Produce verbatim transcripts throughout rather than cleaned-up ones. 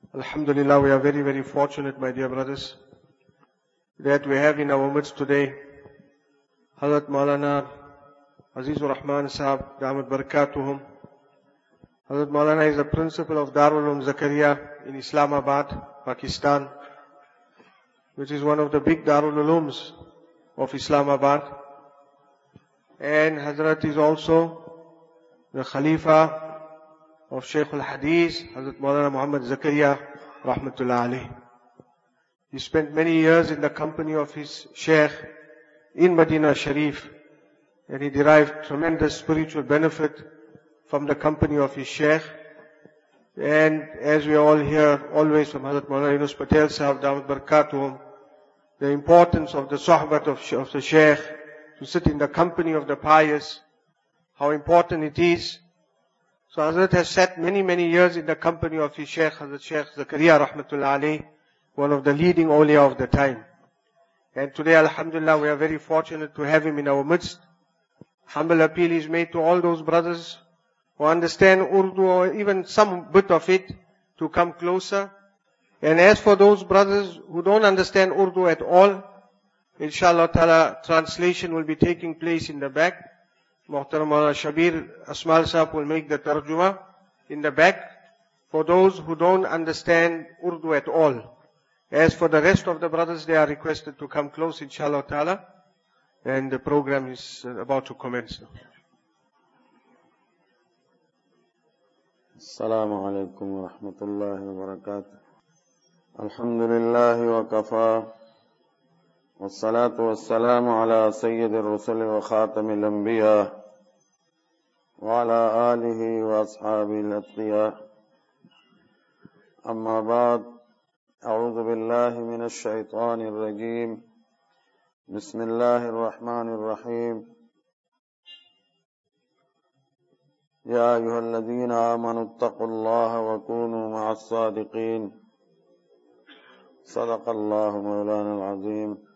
Alhamdulillah, we are very, very fortunate, my dear brothers, that we have in our midst today Hazrat Maulana Azizur Rahman Sahab, Damat Barakatuhum. Hazrat Maulana is the principal of Darul Uloom Zakaria in Islamabad, Pakistan, which is one of the big Darul Ulooms of Islamabad. And Hazrat is also the Khalifa of Shaykh al-Hadith, Hazrat Maulana Muhammad Zakaria, Rahmatullah alayh. He spent many years in the company of his Shaykh in Medina Sharif, and he derived tremendous spiritual benefit from the company of his Shaykh. And as we all hear always from Hazrat Maulana Yunus Patel Sahab, Damat Barakatuhum, the importance of the sohbat of, of the Shaykh, to sit in the company of the pious, how important it is. So Hazrat has sat many, many years in the company of his Shaykh, Hazrat Shaykh Zakaria Rahmatullah alayh, one of the leading awliya of the time. And today, alhamdulillah, we are very fortunate to have him in our midst. Humble appeal is made to all those brothers who understand Urdu or even some bit of it to come closer. And as for those brothers who don't understand Urdu at all, inshallah ta'ala, translation will be taking place in the back. Muhtaram Maulana Shabir Asmal Sahab will make the tarjuma in the back for those who don't understand Urdu at all. As for the rest of the brothers, they are requested to come close, inshallah ta'ala. And the program is about to commence now. Assalamu alaikum wa rahmatullahi wa barakatuh. Alhamdulillahi wa kafa. والصلاة والسلام على سيد الرسل وخاتم الأنبياء وعلى آله وأصحابه الأتقياء أما بعد أعوذ بالله من الشيطان الرجيم بسم الله الرحمن الرحيم يا أيها الذين آمنوا اتقوا الله وكونوا مع الصادقين صدق الله مولانا العظيم.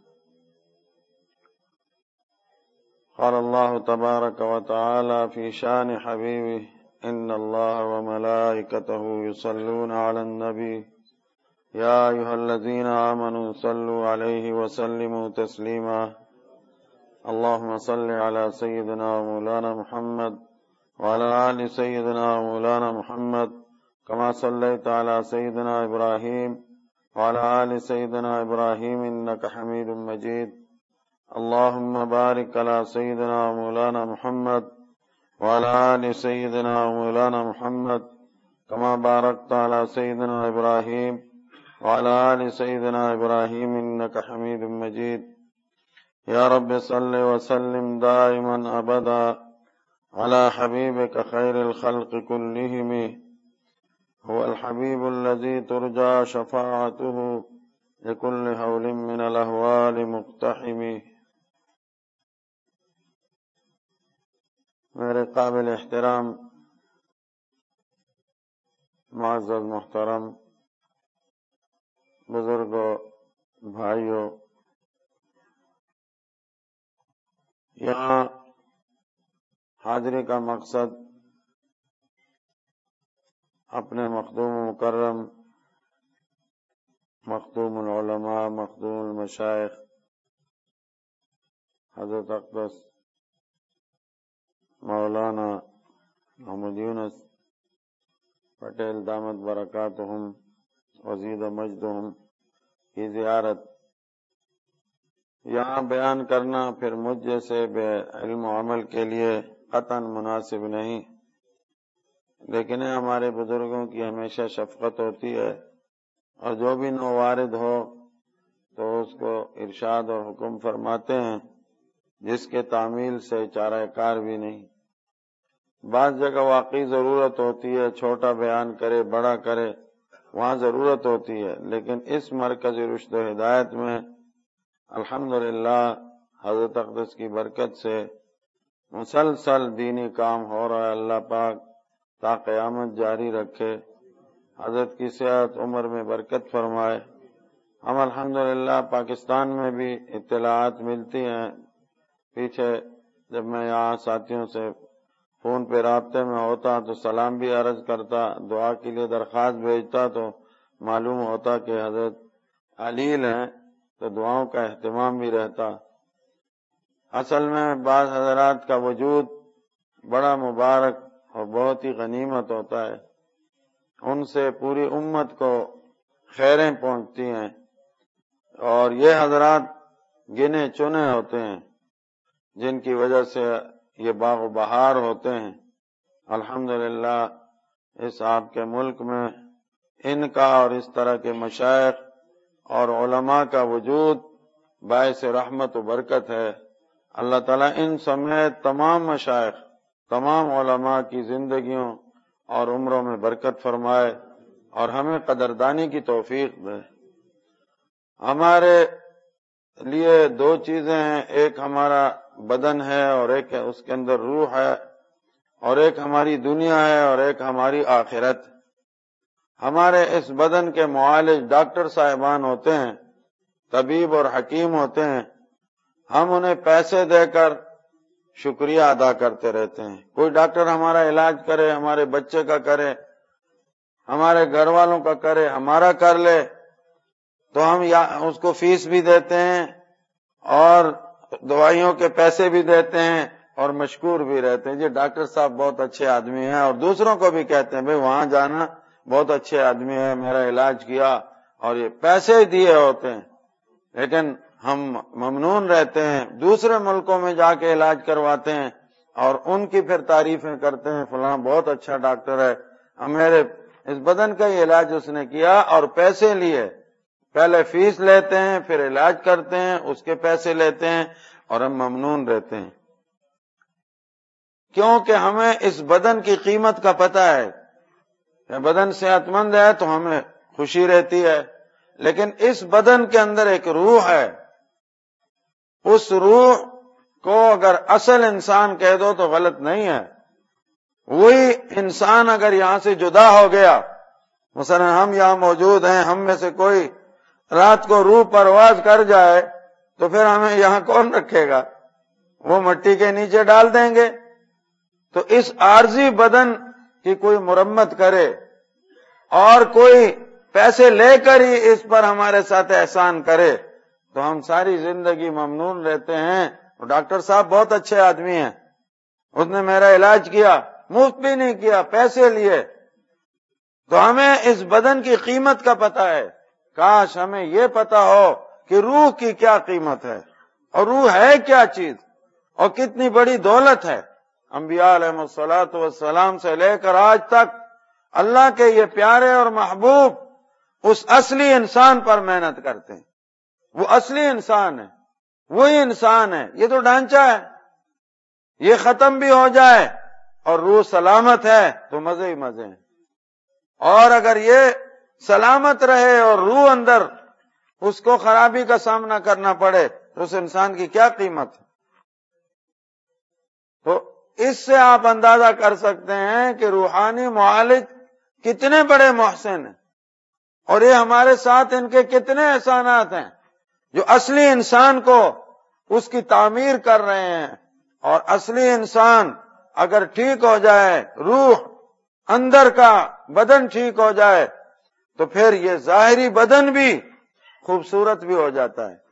قال الله تبارك وتعالى في شان حبيبه إن الله وملائكته يصلون على النبي يا أيها الذين آمنوا صلوا عليه وسلموا تسليما اللهم صل على سيدنا ومولانا محمد وعلى آل سيدنا ومولانا محمد كما صليت على سيدنا إبراهيم وعلى آل سيدنا إبراهيم إنك حميد مجيد اللهم بارك على سيدنا ومولانا محمد وعلى آل سيدنا ومولانا محمد كما باركت على سيدنا إبراهيم وعلى آل سيدنا إبراهيم إنك حميد مجيد يا رب صل وسلم دائما أبدا على حبيبك خير الخلق كلهم هو الحبيب الذي ترجى شفاعته لكل هول من الأهوال مقتحم. میرے قابل احترام معزز محترم بزرگوں بھائیوں، یہاں حاضری کا مقصد اپنے مخدوم مکرم مخدوم العلماء مخدوم المشائخ حضرت اقدس مولانا محمد یونس پٹیل دامت برکاتہم وزید مجدہم کی زیارت یہاں بیان کرنا پھر مجھ جیسے بے علم و عمل کے لیے قطعاً مناسب نہیں، لیکن ہمارے بزرگوں کی ہمیشہ شفقت ہوتی ہے اور جو بھی نوارد ہو تو اس کو ارشاد اور حکم فرماتے ہیں جس کے تعمیل سے چارہ کار بھی نہیں۔ بعض جگہ واقعی ضرورت ہوتی ہے چھوٹا بیان کرے بڑا کرے، وہاں ضرورت ہوتی ہے، لیکن اس مرکز رشد و ہدایت میں الحمدللہ حضرت اقدس کی برکت سے مسلسل دینی کام ہو رہا ہے۔ اللہ پاک تا قیامت جاری رکھے، حضرت کی صحت عمر میں برکت فرمائے۔ ہم الحمدللہ پاکستان میں بھی اطلاعات ملتی ہیں، پیچھے جب میں یہاں ساتھیوں سے فون پہ رابطے میں ہوتا تو سلام بھی عرض کرتا، دعا کے لیے درخواست بھیجتا تو معلوم ہوتا کہ حضرت علیل ہیں تو دعاؤں کا اہتمام بھی رہتا۔ اصل میں بعض حضرات کا وجود بڑا مبارک اور بہت ہی غنیمت ہوتا ہے، ان سے پوری امت کو خیریں پہنچتی ہیں، اور یہ حضرات گنے چنے ہوتے ہیں جن کی وجہ سے یہ باغ و بہار ہوتے ہیں۔ الحمدللہ اس آپ کے ملک میں ان کا اور اس طرح کے مشائخ اور علماء کا وجود باعث رحمت و برکت ہے۔ اللہ تعالیٰ ان سمیت تمام مشائخ، تمام علماء کی زندگیوں اور عمروں میں برکت فرمائے اور ہمیں قدردانی کی توفیق دے۔ ہمارے لیے دو چیزیں ہیں، ایک ہمارا بدن ہے اور ایک اس کے اندر روح ہے، اور ایک ہماری دنیا ہے اور ایک ہماری آخرت۔ ہمارے اس بدن کے معالج ڈاکٹر صاحبان ہوتے ہیں، طبیب اور حکیم ہوتے ہیں، ہم انہیں پیسے دے کر شکریہ ادا کرتے رہتے ہیں۔ کوئی ڈاکٹر ہمارا علاج کرے، ہمارے بچے کا کرے، ہمارے گھر والوں کا کرے، ہمارا کر لے تو ہم اس کو فیس بھی دیتے ہیں اور دوائیوں کے پیسے بھی دیتے ہیں اور مشکور بھی رہتے ہیں، جی ڈاکٹر صاحب بہت اچھے آدمی ہیں، اور دوسروں کو بھی کہتے ہیں بھئی وہاں جانا، بہت اچھے آدمی ہیں، میرا علاج کیا، اور یہ پیسے دیے ہوتے ہیں۔ لیکن ہم ممنون رہتے ہیں، دوسرے ملکوں میں جا کے علاج کرواتے ہیں اور ان کی پھر تعریفیں کرتے ہیں، فلاں بہت اچھا ڈاکٹر ہے، میرے اس بدن کا ہی علاج اس نے کیا اور پیسے لیے۔ پہلے فیس لیتے ہیں، پھر علاج کرتے ہیں، اس کے پیسے لیتے ہیں اور ہم ممنون رہتے ہیں، کیونکہ ہمیں اس بدن کی قیمت کا پتہ ہے کہ بدن صحت مند ہے تو ہمیں خوشی رہتی ہے، لیکن اس بدن کے اندر ایک روح ہے، اس روح کو اگر اصل انسان کہہ دو تو غلط نہیں ہے۔ وہی انسان اگر یہاں سے جدا ہو گیا، مثلا ہم یہاں موجود ہیں، ہم میں سے کوئی رات کو روح پرواز کر جائے تو پھر ہمیں یہاں کون رکھے گا؟ وہ مٹی کے نیچے ڈال دیں گے۔ تو اس عارضی بدن کی کوئی مرمت کرے اور کوئی پیسے لے کر ہی اس پر ہمارے ساتھ احسان کرے تو ہم ساری زندگی ممنون رہتے ہیں۔ ڈاکٹر صاحب بہت اچھے آدمی ہیں، اس نے میرا علاج کیا، مفت بھی نہیں کیا، پیسے لیے۔ تو ہمیں اس بدن کی قیمت کا پتہ ہے، کاش ہمیں یہ پتہ ہو کہ روح کی کیا قیمت ہے اور روح ہے کیا چیز اور کتنی بڑی دولت ہے۔ انبیاء علیہ الصلوۃ والسلام سے لے کر آج تک اللہ کے یہ پیارے اور محبوب اس اصلی انسان پر محنت کرتے ہیں۔ وہ اصلی انسان ہے، وہی انسان ہے، یہ تو ڈھانچہ ہے، یہ ختم بھی ہو جائے اور روح سلامت ہے تو مزے ہی مزے ہیں، اور اگر یہ سلامت رہے اور روح اندر اس کو خرابی کا سامنا کرنا پڑے تو اس انسان کی کیا قیمت ہے؟ تو اس سے آپ اندازہ کر سکتے ہیں کہ روحانی معالج کتنے بڑے محسن ہیں، اور یہ ہمارے ساتھ ان کے کتنے احسانات ہیں جو اصلی انسان کو اس کی تعمیر کر رہے ہیں۔ اور اصلی انسان اگر ٹھیک ہو جائے، روح اندر کا بدن ٹھیک ہو جائے تو پھر یہ ظاہری بدن بھی خوبصورت بھی ہو جاتا ہے۔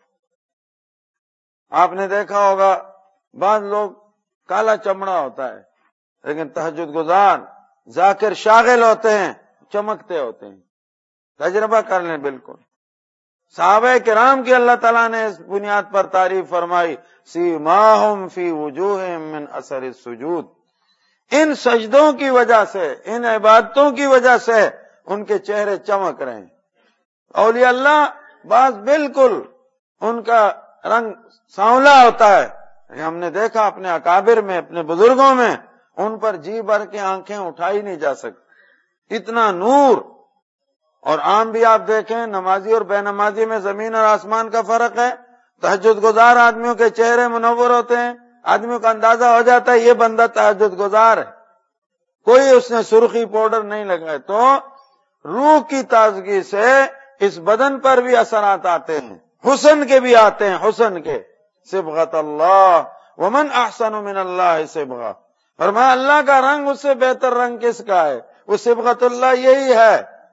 آپ نے دیکھا ہوگا بعض لوگ کالا چمڑا ہوتا ہے لیکن تہجد گزار ذاکر شاغل ہوتے ہیں، چمکتے ہوتے ہیں، تجربہ کر لیں۔ بالکل صحابہ کرام کی اللہ تعالیٰ نے اس بنیاد پر تعریف فرمائی، سیماہم فی وجوہہم من اثر السجود، ان سجدوں کی وجہ سے، ان عبادتوں کی وجہ سے ان کے چہرے چمک رہے ہیں۔ اولیاء اللہ بعض بالکل ان کا رنگ سانولا ہوتا ہے، ہم نے دیکھا اپنے اکابر میں، اپنے بزرگوں میں، ان پر جی بھر کے آنکھیں اٹھائی نہیں جا سکتی، اتنا نور۔ اور عام بھی آپ دیکھیں، نمازی اور بے نمازی میں زمین اور آسمان کا فرق ہے۔ تہجد گزار آدمیوں کے چہرے منور ہوتے ہیں، آدمیوں کا اندازہ ہو جاتا ہے یہ بندہ تہجد گزار ہے، کوئی اس نے سرخی پاؤڈر نہیں لگائے۔ تو روح کی تازگی سے اس بدن پر بھی اثرات آتے ہیں، حسن کے بھی آتے ہیں، حسن کے، صبغۃ اللہ ومن احسن من اللہ صبغہ، فرمایا اللہ کا رنگ اس سے بہتر رنگ کس کا ہے؟ وہ صبغۃ اللہ یہی ہے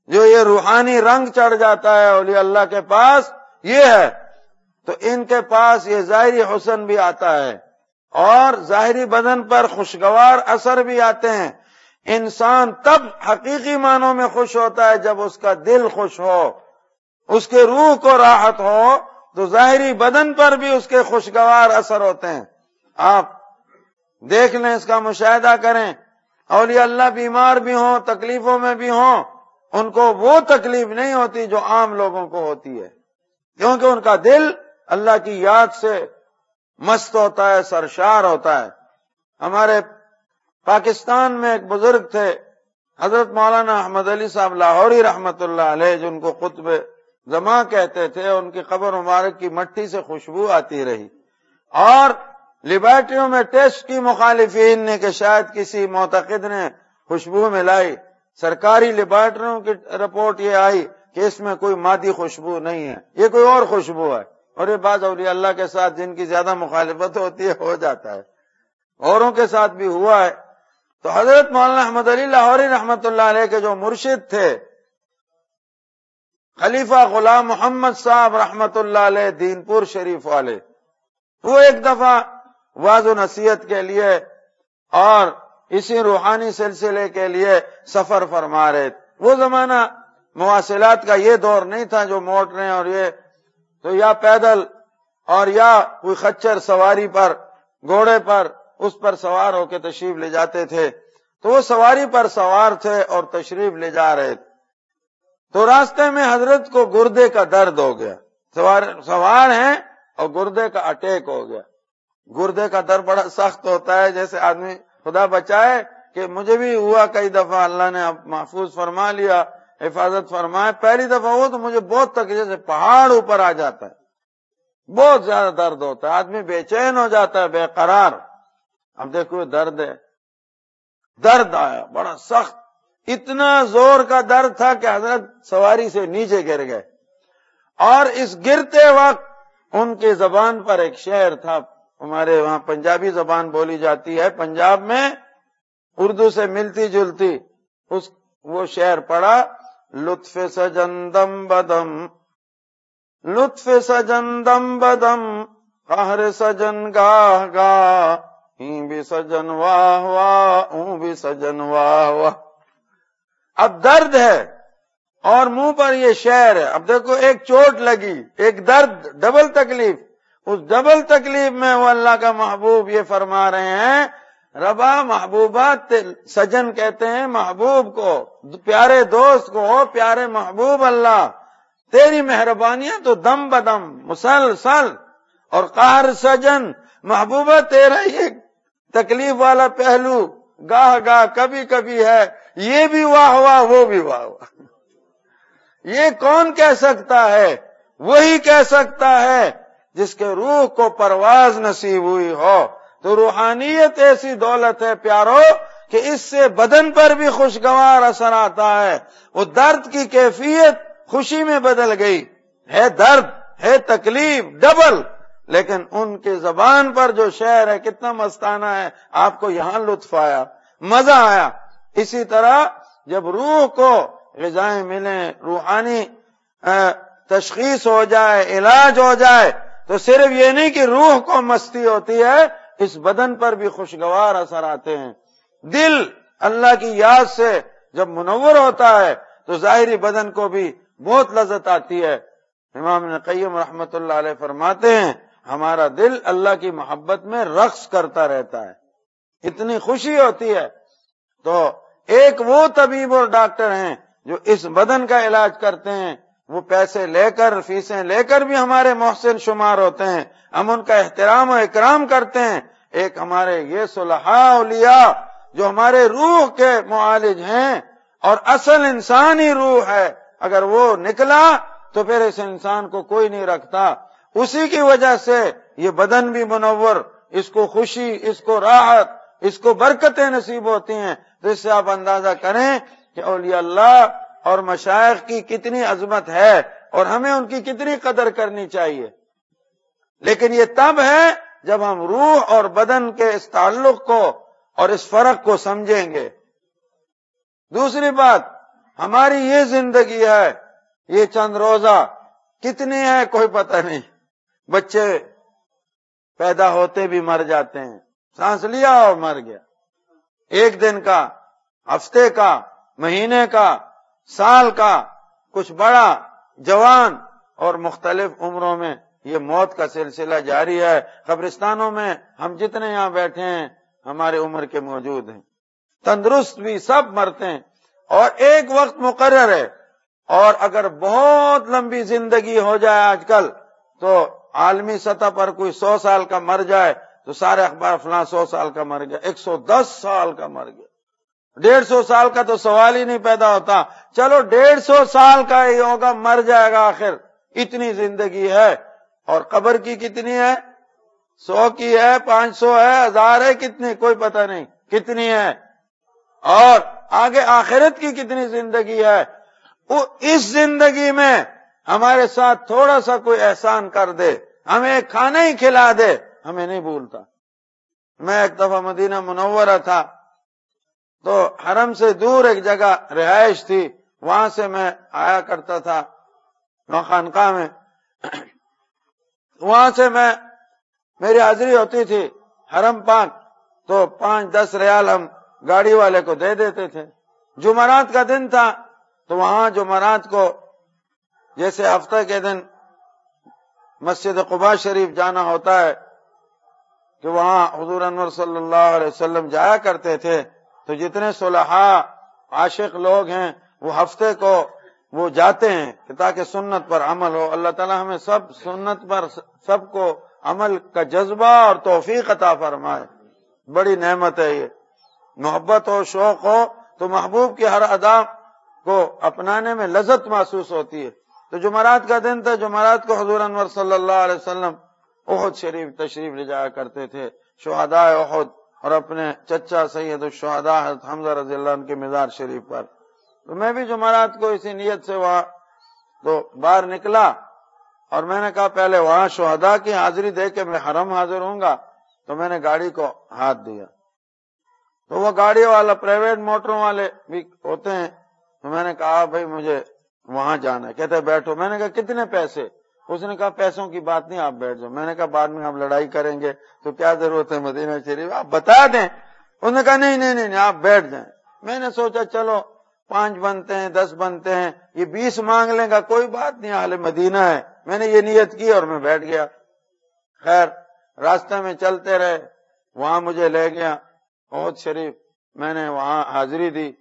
جو یہ روحانی رنگ چڑھ جاتا ہے اولیاء اللہ کے پاس، یہ ہے. تو ان کے پاس یہ ظاہری حسن بھی آتا ہے اور ظاہری بدن پر خوشگوار اثر بھی آتے ہیں. انسان تب حقیقی معنوں میں خوش ہوتا ہے جب اس کا دل خوش ہو، اس کے روح کو راحت ہو، تو ظاہری بدن پر بھی اس کے خوشگوار اثر ہوتے ہیں. آپ دیکھ لیں، اس کا مشاہدہ کریں. اولیاء اللہ بیمار بھی ہوں، تکلیفوں میں بھی ہوں، ان کو وہ تکلیف نہیں ہوتی جو عام لوگوں کو ہوتی ہے، کیونکہ ان کا دل اللہ کی یاد سے مست ہوتا ہے، سرشار ہوتا ہے. ہمارے پاکستان میں ایک بزرگ تھے حضرت مولانا احمد علی صاحب لاہوری رحمت اللہ علیہ، جن کو قطب زماں کہتے تھے. ان کی قبر مبارک کی مٹی سے خوشبو آتی رہی، اور لیبارٹریوں میں ٹیسٹ کی مخالفین نے کہ شاید کسی معتقد نے خوشبو ملائی. سرکاری لیبارٹریوں کی رپورٹ یہ آئی کہ اس میں کوئی مادی خوشبو نہیں ہے، یہ کوئی اور خوشبو ہے. اور یہ بعض اولیاء اللہ کے ساتھ جن کی زیادہ مخالفت ہوتی ہے ہو جاتا ہے، اوروں کے ساتھ بھی ہوا ہے. تو حضرت مولانا احمد علی لاہوری رحمت اللہ علیہ کے جو مرشد تھے خلیفہ غلام محمد صاحب رحمت اللہ علیہ دین پور شریف والے، وہ ایک دفعہ واعظ و نصیحت کے لیے اور اسی روحانی سلسلے کے لیے سفر فرما رہے. وہ زمانہ مواصلات کا یہ دور نہیں تھا جو موٹریں اور یہ، تو یا پیدل اور یا کوئی خچر سواری پر، گھوڑے پر، اس پر سوار ہو کے تشریف لے جاتے تھے. تو وہ سواری پر سوار تھے اور تشریف لے جا رہے تھے. تو راستے میں حضرت کو گردے کا درد ہو گیا. سوار سوار ہیں اور گردے کا اٹیک ہو گیا. گردے کا درد بڑا سخت ہوتا ہے، جیسے آدمی خدا بچائے کہ مجھے بھی ہوا کئی دفعہ، اللہ نے اب محفوظ فرما لیا، حفاظت فرمائے. پہلی دفعہ ہوا تو مجھے بہت تکلیف سے پہاڑ اوپر آ جاتا ہے، بہت زیادہ درد ہوتا ہے، آدمی بے چین ہو جاتا ہے، بے قرار. اب دیکھو درد ہے، درد آیا بڑا سخت، اتنا زور کا درد تھا کہ حضرت سواری سے نیچے گر گئے. اور اس گرتے وقت ان کی زبان پر ایک شعر تھا. ہمارے وہاں پنجابی زبان بولی جاتی ہے، پنجاب میں اردو سے ملتی جلتی، اس وہ شعر پڑھا: لطف سجندم بدم، لطف سجندم بدم، قہر سجن گاہ گاہ، ہی بھی سجن واہ واہ، اوں بھی سجن واہ واہ. اب درد ہے اور منہ پر یہ شعر ہے. اب دیکھو، ایک چوٹ لگی، ایک درد، ڈبل تکلیف. اس ڈبل تکلیف میں وہ اللہ کا محبوب یہ فرما رہے ہیں: ربا محبوبات، سجن کہتے ہیں محبوب کو، پیارے دوست کو، پیارے محبوب اللہ، تیری مہربانیاں تو دم بدم مسلسل. اور قہر سجن، محبوبہ تیرا یہ تکلیف والا پہلو گاہ گاہ کبھی کبھی ہے، یہ بھی واہ واہ وہ بھی واہ واہ. یہ کون کہہ سکتا ہے؟ وہی کہہ سکتا ہے جس کے روح کو پرواز نصیب ہوئی ہو. تو روحانیت ایسی دولت ہے پیارو کہ اس سے بدن پر بھی خوشگوار اثر آتا ہے. وہ درد کی کیفیت خوشی میں بدل گئی. ہے درد، ہے تکلیف ڈبل، لیکن ان کی زبان پر جو شعر ہے کتنا مستانہ ہے. آپ کو یہاں لطف آیا، مزہ آیا. اسی طرح جب روح کو غذائیں ملیں، روحانی تشخیص ہو جائے، علاج ہو جائے، تو صرف یہ نہیں کہ روح کو مستی ہوتی ہے، اس بدن پر بھی خوشگوار اثر آتے ہیں. دل اللہ کی یاد سے جب منور ہوتا ہے تو ظاہری بدن کو بھی بہت لذت آتی ہے. امام ابن قیم رحمت اللہ علیہ فرماتے ہیں ہمارا دل اللہ کی محبت میں رقص کرتا رہتا ہے، اتنی خوشی ہوتی ہے. تو ایک وہ طبیب اور ڈاکٹر ہیں جو اس بدن کا علاج کرتے ہیں، وہ پیسے لے کر، فیسیں لے کر بھی ہمارے محسن شمار ہوتے ہیں، ہم ان کا احترام و اکرام کرتے ہیں. ایک ہمارے یہ صلحاء اولیاء جو ہمارے روح کے معالج ہیں، اور اصل انسانی روح ہے، اگر وہ نکلا تو پھر اس انسان کو کوئی نہیں رکھتا. اسی کی وجہ سے یہ بدن بھی منور، اس کو خوشی، اس کو راحت، اس کو برکتیں نصیب ہوتی ہیں. تو اس سے آپ اندازہ کریں کہ اولیاء اللہ اور مشائخ کی کتنی عظمت ہے اور ہمیں ان کی کتنی قدر کرنی چاہیے. لیکن یہ تب ہے جب ہم روح اور بدن کے اس تعلق کو اور اس فرق کو سمجھیں گے. دوسری بات، ہماری یہ زندگی ہے، یہ چند روزہ کتنی ہے کوئی پتہ نہیں. بچے پیدا ہوتے بھی مر جاتے ہیں، سانس لیا اور مر گیا. ایک دن کا، ہفتے کا، مہینے کا، سال کا، کچھ بڑا، جوان، اور مختلف عمروں میں یہ موت کا سلسلہ جاری ہے. قبرستانوں میں ہم جتنے یہاں بیٹھے ہیں ہمارے عمر کے موجود ہیں، تندرست بھی سب مرتے ہیں، اور ایک وقت مقرر ہے. اور اگر بہت لمبی زندگی ہو جائے آج کل تو عالمی سطح پر کوئی سو سال کا مر جائے تو سارے اخبار فلاں سو سال کا مر گیا، ایک سو دس سال کا مر گیا. ڈیڑھ سو سال کا تو سوال ہی نہیں پیدا ہوتا. چلو ڈیڑھ سو سال کا ہی ہوگا، مر جائے گا آخر. اتنی زندگی ہے. اور قبر کی کتنی ہے؟ سو کی ہے، پانچ سو ہے، ہزار ہے، کتنی کوئی پتہ نہیں کتنی ہے. اور آگے آخرت کی کتنی زندگی ہے. اس زندگی میں ہمارے ساتھ تھوڑا سا کوئی احسان کر دے، ہمیں کھانا ہی کھلا دے، ہمیں نہیں بھولتا. میں ایک دفعہ مدینہ منورہ تھا تو حرم سے دور ایک جگہ رہائش تھی، وہاں سے میں آیا کرتا تھا خانقاہ میں. وہاں سے میں میری حاضری ہوتی تھی حرم پاک، تو پانچ دس ریال ہم گاڑی والے کو دے دیتے تھے. جمعرات کا دن تھا تو وہاں جمعرات کو جیسے ہفتہ کے دن مسجد قباء شریف جانا ہوتا ہے کہ وہاں حضور انور صلی اللہ علیہ وسلم جایا کرتے تھے، تو جتنے صلحاء عاشق لوگ ہیں وہ ہفتے کو وہ جاتے ہیں کہ تاکہ سنت پر عمل ہو. اللہ تعالی ہمیں سب سنت پر سب کو عمل کا جذبہ اور توفیق عطا فرمائے. بڑی نعمت ہے یہ. محبت ہو، شوق ہو تو محبوب کی ہر ادا کو اپنانے میں لذت محسوس ہوتی ہے. تو جمعرات کا دن تھا، جمعرات کو حضور انور صلی اللہ علیہ وسلم احد شریف تشریف لے جایا کرتے تھے، شہداء احد اور اپنے چچا سید الشہداء حضرت حمزہ رضی اللہ عنہ کے مزار شریف پر. تو میں بھی جمعرات کو اسی نیت سے وہاں تو باہر نکلا، اور میں نے کہا پہلے وہاں شہداء کی حاضری دے کے میں حرم حاضر ہوں گا. تو میں نے گاڑی کو ہاتھ دیا، تو وہ گاڑی والا پرائیویٹ موٹروں والے بھی ہوتے ہیں، تو میں نے کہا بھائی مجھے وہاں جانا ہے. کہتے بیٹھو. میں نے کہا کتنے پیسے؟ اس نے کہا پیسوں کی بات نہیں، آپ بیٹھ جاؤ. میں نے کہا بعد میں ہم لڑائی کریں گے تو کیا ضرورت ہے مدینہ شریف، آپ بتا دیں. انہوں نے کہا نہیں نہیں نہیں آپ بیٹھ جائیں. میں نے سوچا چلو پانچ بنتے ہیں، دس بنتے ہیں، یہ بیس مانگ لیں گا، کوئی بات نہیں، اہل مدینہ ہے. میں نے یہ نیت کی اور میں بیٹھ گیا. خیر راستے میں چلتے رہے، وہاں مجھے لے گیا احد شریف. میں نے وہاں حاضری دی،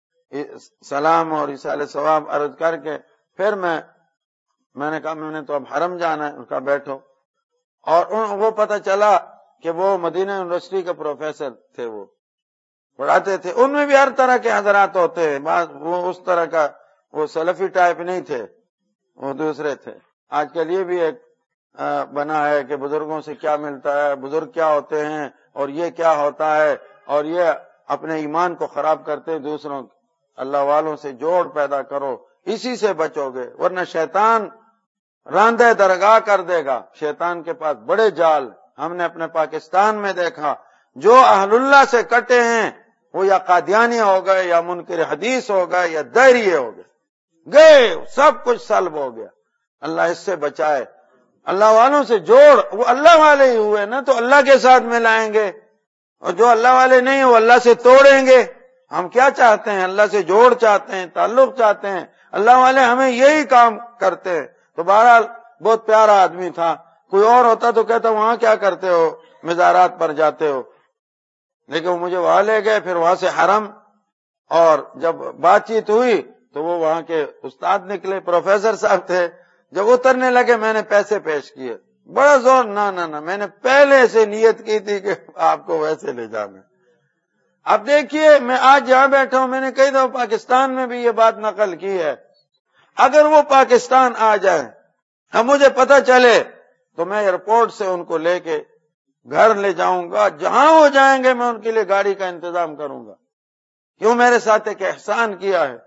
سلام اور ایصال ثواب عرض کر کے پھر میں میں نے کہا میں نے تو اب حرم جانا ہے. ان کا بیٹھو. اور وہ پتہ چلا کہ وہ مدینہ یونیورسٹی کے پروفیسر تھے، وہ پڑھاتے تھے. ان میں بھی ہر طرح کے حضرات ہوتے ہیں، وہ اس طرح کا وہ سلفی ٹائپ نہیں تھے، وہ دوسرے تھے. آج کل یہ بھی ایک بنا ہے کہ بزرگوں سے کیا ملتا ہے، بزرگ کیا ہوتے ہیں اور یہ کیا ہوتا ہے، اور یہ اپنے ایمان کو خراب کرتے دوسروں. اللہ والوں سے جوڑ پیدا کرو، اسی سے بچو گے، ورنہ شیطان راندہ درگاہ کر دے گا. شیطان کے پاس بڑے جال ہم نے اپنے پاکستان میں دیکھا. جو اہل اللہ سے کٹے ہیں وہ یا قادیانی ہو گئے، یا منکر حدیث ہو گئے، یا دائریے ہو گئے، گئے سب کچھ سلب ہو گیا. اللہ اس سے بچائے. اللہ والوں سے جوڑ، وہ اللہ والے ہی ہوئے نا تو اللہ کے ساتھ ملائیں گے، اور جو اللہ والے نہیں وہ اللہ سے توڑیں گے. ہم کیا چاہتے ہیں؟ اللہ سے جوڑ چاہتے ہیں، تعلق چاہتے ہیں. اللہ والے ہمیں یہی کام کرتے ہیں. تو بہرحال بہت پیارا آدمی تھا. کوئی اور ہوتا تو کہتا وہاں کیا کرتے ہو، مزارات پر جاتے ہو. لیکن وہ مجھے وہاں لے گئے، پھر وہاں سے حرم. اور جب بات چیت ہوئی تو وہ وہاں کے استاد نکلے، پروفیسر صاحب تھے. جب اترنے لگے میں نے پیسے پیش کیے، بڑا زور، نہ نہ نہ میں نے پہلے سے نیت کی تھی کہ آپ کو ویسے لے جانا. اب دیکھیے میں آج جہاں بیٹھا ہوں، میں نے کئی دفعہ پاکستان میں بھی یہ بات نقل کی ہے. اگر وہ پاکستان آ جائیں، اب مجھے پتہ چلے تو میں ایئرپورٹ سے ان کو لے کے گھر لے جاؤں گا. جہاں وہ جائیں گے میں ان کے لیے گاڑی کا انتظام کروں گا. کیوں؟ میرے ساتھ ایک احسان کیا ہے.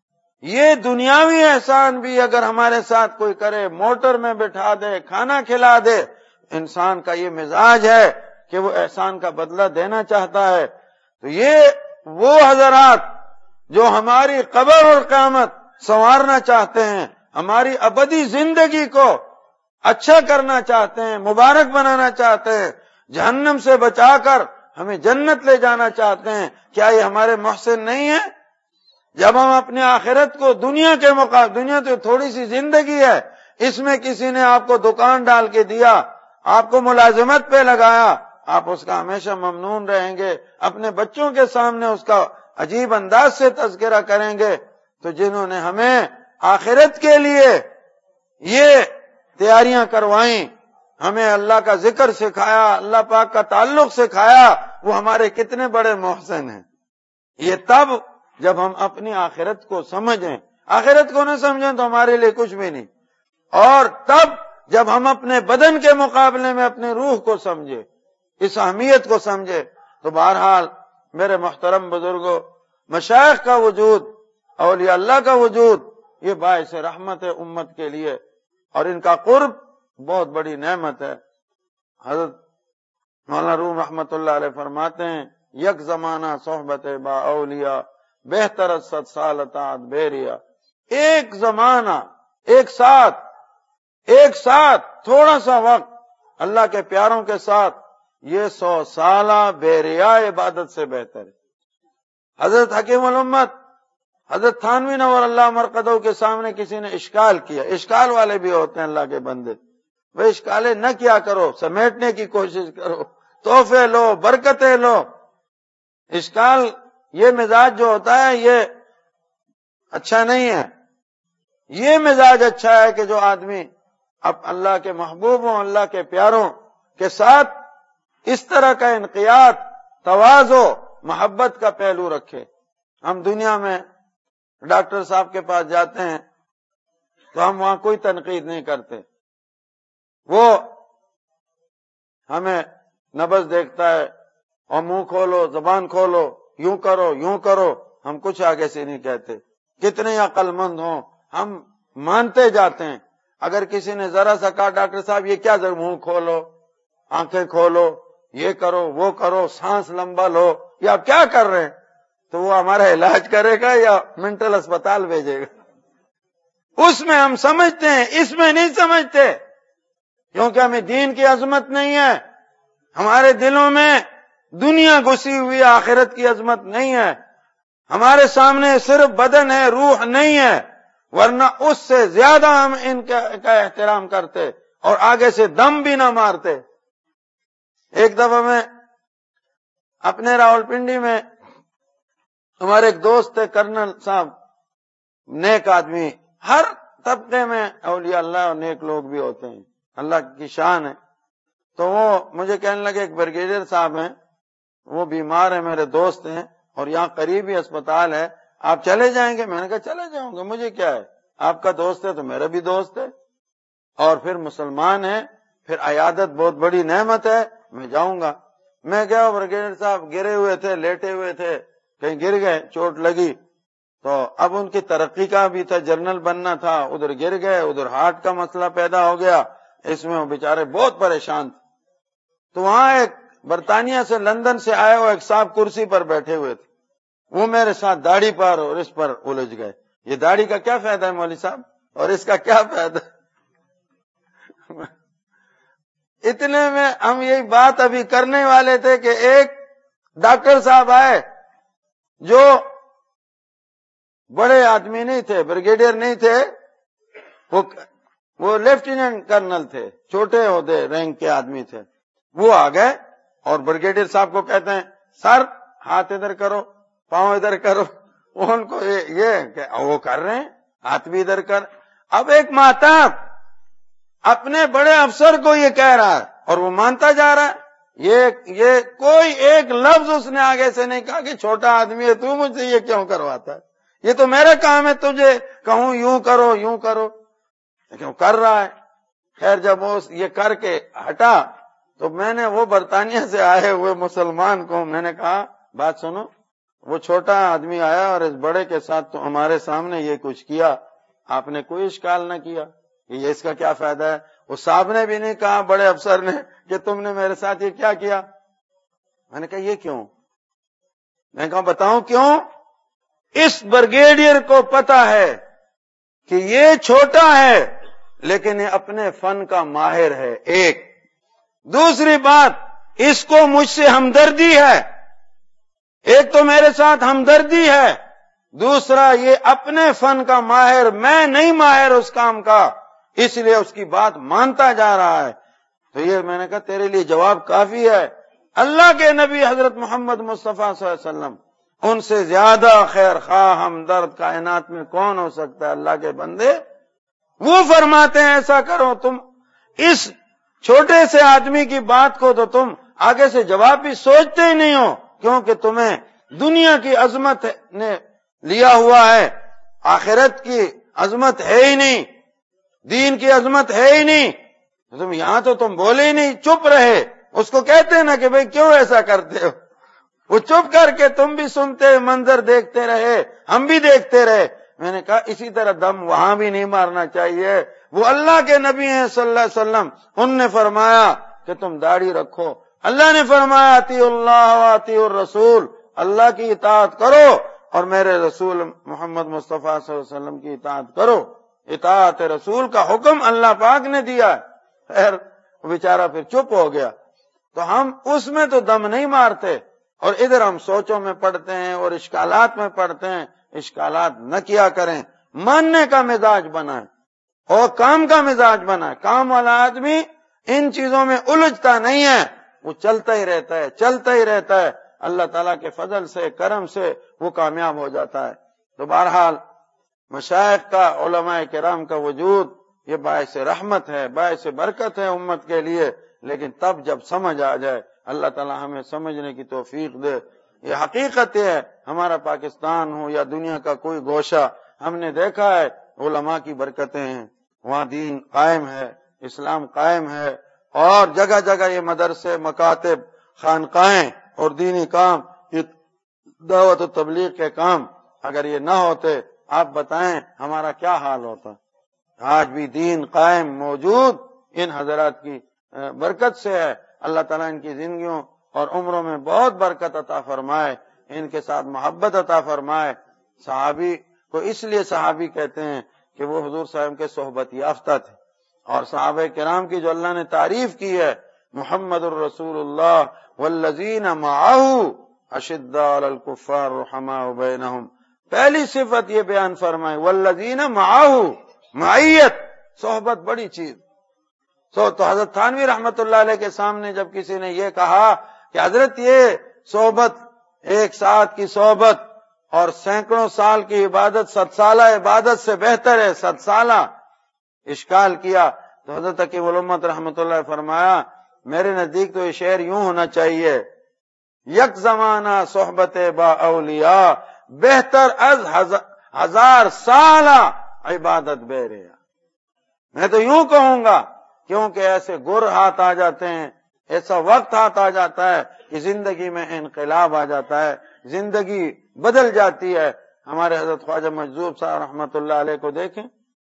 یہ دنیاوی احسان بھی اگر ہمارے ساتھ کوئی کرے، موٹر میں بٹھا دے، کھانا کھلا دے، انسان کا یہ مزاج ہے کہ وہ احسان کا بدلہ دینا چاہتا ہے. تو یہ وہ حضرات جو ہماری قبر اور قیامت سنوارنا چاہتے ہیں، ہماری ابدی زندگی کو اچھا کرنا چاہتے ہیں، مبارک بنانا چاہتے ہیں، جہنم سے بچا کر ہمیں جنت لے جانا چاہتے ہیں، کیا یہ ہمارے محسن نہیں ہیں؟ جب ہم اپنی آخرت کو دنیا کے مقابلے، دنیا تو تھوڑی سی زندگی ہے، اس میں کسی نے آپ کو دکان ڈال کے دیا، آپ کو ملازمت پہ لگایا، آپ اس کا ہمیشہ ممنون رہیں گے، اپنے بچوں کے سامنے اس کا عجیب انداز سے تذکرہ کریں گے۔ تو جنہوں نے ہمیں آخرت کے لیے یہ تیاریاں کروائیں، ہمیں اللہ کا ذکر سکھایا، اللہ پاک کا تعلق سکھایا، وہ ہمارے کتنے بڑے محسن ہیں۔ یہ تب جب ہم اپنی آخرت کو سمجھیں، آخرت کو نہ سمجھیں تو ہمارے لیے کچھ بھی نہیں، اور تب جب ہم اپنے بدن کے مقابلے میں اپنے روح کو سمجھیں، اس اہمیت کو سمجھے۔ تو بہرحال میرے محترم بزرگوں، مشائخ کا وجود، اولیاء اللہ کا وجود، یہ باعث رحمت ہے امت کے لیے، اور ان کا قرب بہت بڑی نعمت ہے۔ حضرت مولانا روم رحمت اللہ علیہ فرماتے ہیں، یک زمانہ صحبت با اولیاء بہتر ست سال اطاعت بیریا۔ ایک زمانہ، ایک ساتھ ایک ساتھ تھوڑا سا وقت اللہ کے پیاروں کے ساتھ، یہ سو سالہ بیریا عبادت سے بہتر ہے۔ حضرت حکیم الامت حضرت تھانوی نور اللہ مرقدہ کے سامنے کسی نے اشکال کیا، اشکال والے بھی ہوتے ہیں اللہ کے بندے، وہ اشکالے نہ کیا کرو، سمیٹنے کی کوشش کرو، تحفے لو، برکتیں لو۔ اشکال، یہ مزاج جو ہوتا ہے یہ اچھا نہیں ہے۔ یہ مزاج اچھا ہے کہ جو آدمی اب اللہ کے محبوبوں، اللہ کے پیاروں کے ساتھ اس طرح کا انقیاد، تواضع، محبت کا پہلو رکھے۔ ہم دنیا میں ڈاکٹر صاحب کے پاس جاتے ہیں تو ہم وہاں کوئی تنقید نہیں کرتے، وہ ہمیں نبض دیکھتا ہے اور منہ کھولو، زبان کھولو، یوں کرو، یوں کرو، ہم کچھ آگے سے نہیں کہتے۔ کتنے عقل مند ہوں، ہم مانتے جاتے ہیں۔ اگر کسی نے ذرا سا کہا ڈاکٹر صاحب یہ کیا، منہ کھولو، آنکھیں کھولو، یہ کرو، وہ کرو، سانس لمبا لو، یہ آپ کیا کر رہے ہیں، تو وہ ہمارا علاج کرے گا یا منٹل اسپتال بھیجے گا؟ اس میں ہم سمجھتے ہیں، اس میں نہیں سمجھتے، کیونکہ ہمیں دین کی عظمت نہیں ہے، ہمارے دلوں میں دنیا گھسی ہوئی آخرت کی عظمت نہیں ہے، ہمارے سامنے صرف بدن ہے، روح نہیں ہے، ورنہ اس سے زیادہ ہم ان کا احترام کرتے اور آگے سے دم بھی نہ مارتے۔ ایک دفعہ میں اپنے راول پنڈی میں، ہمارے ایک دوست تھے کرنل صاحب، نیک آدمی، ہر طبقے میں اولیاء اللہ اور نیک لوگ بھی ہوتے ہیں، اللہ کی شان ہے۔ تو وہ مجھے کہنے لگے ایک بریگیڈیئر صاحب ہیں، وہ بیمار ہیں، میرے دوست ہیں، اور یہاں قریب ہی اسپتال ہے، آپ چلے جائیں گے؟ میں نے کہا چلے جاؤں گا، مجھے کیا ہے، آپ کا دوست ہے تو میرا بھی دوست ہے، اور پھر مسلمان ہے، پھر عیادت بہت بڑی نعمت ہے، میں جاؤں گا۔ میں گیا، بریگیڈیئر صاحب گرے ہوئے تھے، لیٹے ہوئے تھے، کہیں گر گئے، چوٹ لگی، تو اب ان کی ترقی کا بھی تھا، جنرل بننا تھا، ادھر گر گئے، ادھر ہارٹ کا مسئلہ پیدا ہو گیا، اس میں وہ بیچارے بہت پریشان تھے۔ تو وہاں ایک برطانیہ سے، لندن سے آئے ہوئے ایک صاحب کرسی پر بیٹھے ہوئے تھے، وہ میرے ساتھ داڑھی پر اور اس پر الجھ گئے، یہ داڑھی کا کیا فائدہ ہے مولوی صاحب، اور اس کا کیا فائدہ؟ اتنے میں ہم یہی بات ابھی کرنے والے تھے کہ ایک ڈاکٹر صاحب آئے جو بڑے آدمی نہیں تھے، بریگیڈیئر نہیں تھے، وہ وہ لیفٹیننٹ کرنل تھے، چھوٹے عہدے رینک کے آدمی تھے۔ وہ آ گئے اور بریگیڈیئر صاحب کو کہتے ہیں، سر ہاتھ ادھر کرو، پاؤں ادھر کرو۔ وہ ان کو یہ کہ وہ کر رہے ہیں، ہاتھ بھی ادھر کر۔ اب ایک ماتاب اپنے بڑے افسر کو یہ کہہ رہا ہے اور وہ مانتا جا رہا ہے، یہ یہ کوئی ایک لفظ اس نے آگے سے نہیں کہا کہ چھوٹا آدمی ہے تو مجھ سے یہ کیوں کرواتا ہے، یہ تو میرا کام ہے تجھے کہوں یوں کرو یوں کرو، لیکن وہ کر رہا ہے۔ خیر جب وہ یہ کر کے ہٹا تو میں نے وہ برطانیہ سے آئے ہوئے مسلمان کو میں نے کہا، بات سنو، وہ چھوٹا آدمی آیا اور اس بڑے کے ساتھ تو ہمارے سامنے یہ کچھ کیا، آپ نے کوئی اشکال نہ کیا کہ یہ اس کا کیا فائدہ ہے؟ اس صاحب نے بھی نہیں کہا، بڑے افسر نے، کہ تم نے میرے ساتھ یہ کیا کیا۔ میں نے کہا یہ کیوں؟ میں نے کہا بتاؤں کیوں؟ اس بریگیڈیئر کو پتا ہے کہ یہ چھوٹا ہے لیکن یہ اپنے فن کا ماہر ہے. ایک دوسری بات، اس کو مجھ سے ہمدردی ہے. ایک تو میرے ساتھ ہمدردی ہے، دوسرا یہ اپنے فن کا ماہر، میں نہیں ماہر اس کام کا، اس لیے اس کی بات مانتا جا رہا ہے. تو یہ میں نے کہا تیرے لیے جواب کافی ہے. اللہ کے نبی حضرت محمد مصطفیٰ صلی اللہ علیہ وسلم، ان سے زیادہ خیر خواہ ہمدرد کائنات میں کون ہو سکتا ہے؟ اللہ کے بندے وہ فرماتے ہیں ایسا کرو. تم اس چھوٹے سے آدمی کی بات کو تو تم آگے سے جواب بھی سوچتے ہی نہیں ہو، کیونکہ تمہیں دنیا کی عظمت نے لیا ہوا ہے، آخرت کی عظمت ہے ہی نہیں، دین کی عظمت ہے ہی نہیں. تم یہاں تو تم بولے ہی نہیں، چپ رہے. اس کو کہتے ہیں نا کہ بھئی کیوں ایسا کرتے ہو؟ وہ چپ کر کے تم بھی سنتے، منظر دیکھتے رہے، ہم بھی دیکھتے رہے. میں نے کہا اسی طرح دم وہاں بھی نہیں مارنا چاہیے. وہ اللہ کے نبی ہیں صلی اللہ علیہ وسلم، ان نے فرمایا کہ تم داڑھی رکھو. اللہ نے فرمایا اطیعوا اللہ و اطیعوا الرسول، اللہ کی اطاعت کرو اور میرے رسول محمد مصطفیٰ صلی اللہ علیہ وسلم کی اطاعت کرو. اطاعت رسول کا حکم اللہ پاک نے دیا ہے. خیر وہ بیچارہ پھر چپ ہو گیا. تو ہم اس میں تو دم نہیں مارتے اور ادھر ہم سوچوں میں پڑتے ہیں اور اشکالات میں پڑتے ہیں. اشکالات نہ کیا کریں، ماننے کا مزاج بنائیں اور کام کا مزاج بنائیں. کام والا آدمی ان چیزوں میں الجھتا نہیں ہے، وہ چلتا ہی رہتا ہے چلتا ہی رہتا ہے. اللہ تعالیٰ کے فضل سے کرم سے وہ کامیاب ہو جاتا ہے. تو بہرحال مشائخ کا، علماء کرام کا وجود یہ باعث رحمت ہے، باعث برکت ہے امت کے لیے. لیکن تب جب سمجھ آ جائے، اللہ تعالیٰ ہمیں سمجھنے کی توفیق دے. یہ حقیقت ہے، ہمارا پاکستان ہو یا دنیا کا کوئی گوشہ، ہم نے دیکھا ہے علماء کی برکتیں ہیں، وہاں دین قائم ہے، اسلام قائم ہے، اور جگہ جگہ یہ مدرسے، مکاتب، خانقاہیں اور دینی کام، یہ دعوت و تبلیغ کے کام اگر یہ نہ ہوتے، آپ بتائیں ہمارا کیا حال ہوتا. آج بھی دین قائم موجود ان حضرات کی برکت سے ہے. اللہ تعالیٰ ان کی زندگیوں اور عمروں میں بہت برکت عطا فرمائے، ان کے ساتھ محبت عطا فرمائے. صحابی کو اس لیے صحابی کہتے ہیں کہ وہ حضور صلی اللہ علیہ وسلم کے صحبت یافتہ تھے، اور صحابہ کرام کی جو اللہ نے تعریف کی ہے، محمد الرسول اللہ والذین معہ اشداء علی الکفار رحماء بینہم. پہلی صفت یہ بیان فرمائے والذین معہ، معیت، صحبت بڑی چیز. سو تو حضرت تھانوی رحمت اللہ علیہ کے سامنے جب کسی نے یہ کہا کہ حضرت یہ صحبت، ایک ساتھ کی صحبت اور سینکڑوں سال کی عبادت ست سالہ عبادت سے بہتر ہے، ست سالہ، اشکال کیا. تو حضرت تقی الامت رحمت اللہ فرمایا میرے نزدیک تو یہ شعر یوں ہونا چاہیے، یک زمانہ صحبت با اولیاء بہتر از ہزار سالہ عبادت بے ریا. میں تو یوں کہوں گا، کیونکہ ایسے گر ہاتھ آ جاتے ہیں، ایسا وقت ہاتھ آ جاتا ہے کہ زندگی میں انقلاب آ جاتا ہے، زندگی بدل جاتی ہے. ہمارے حضرت خواجہ مجذوب صاحب رحمت اللہ علیہ کو دیکھیں،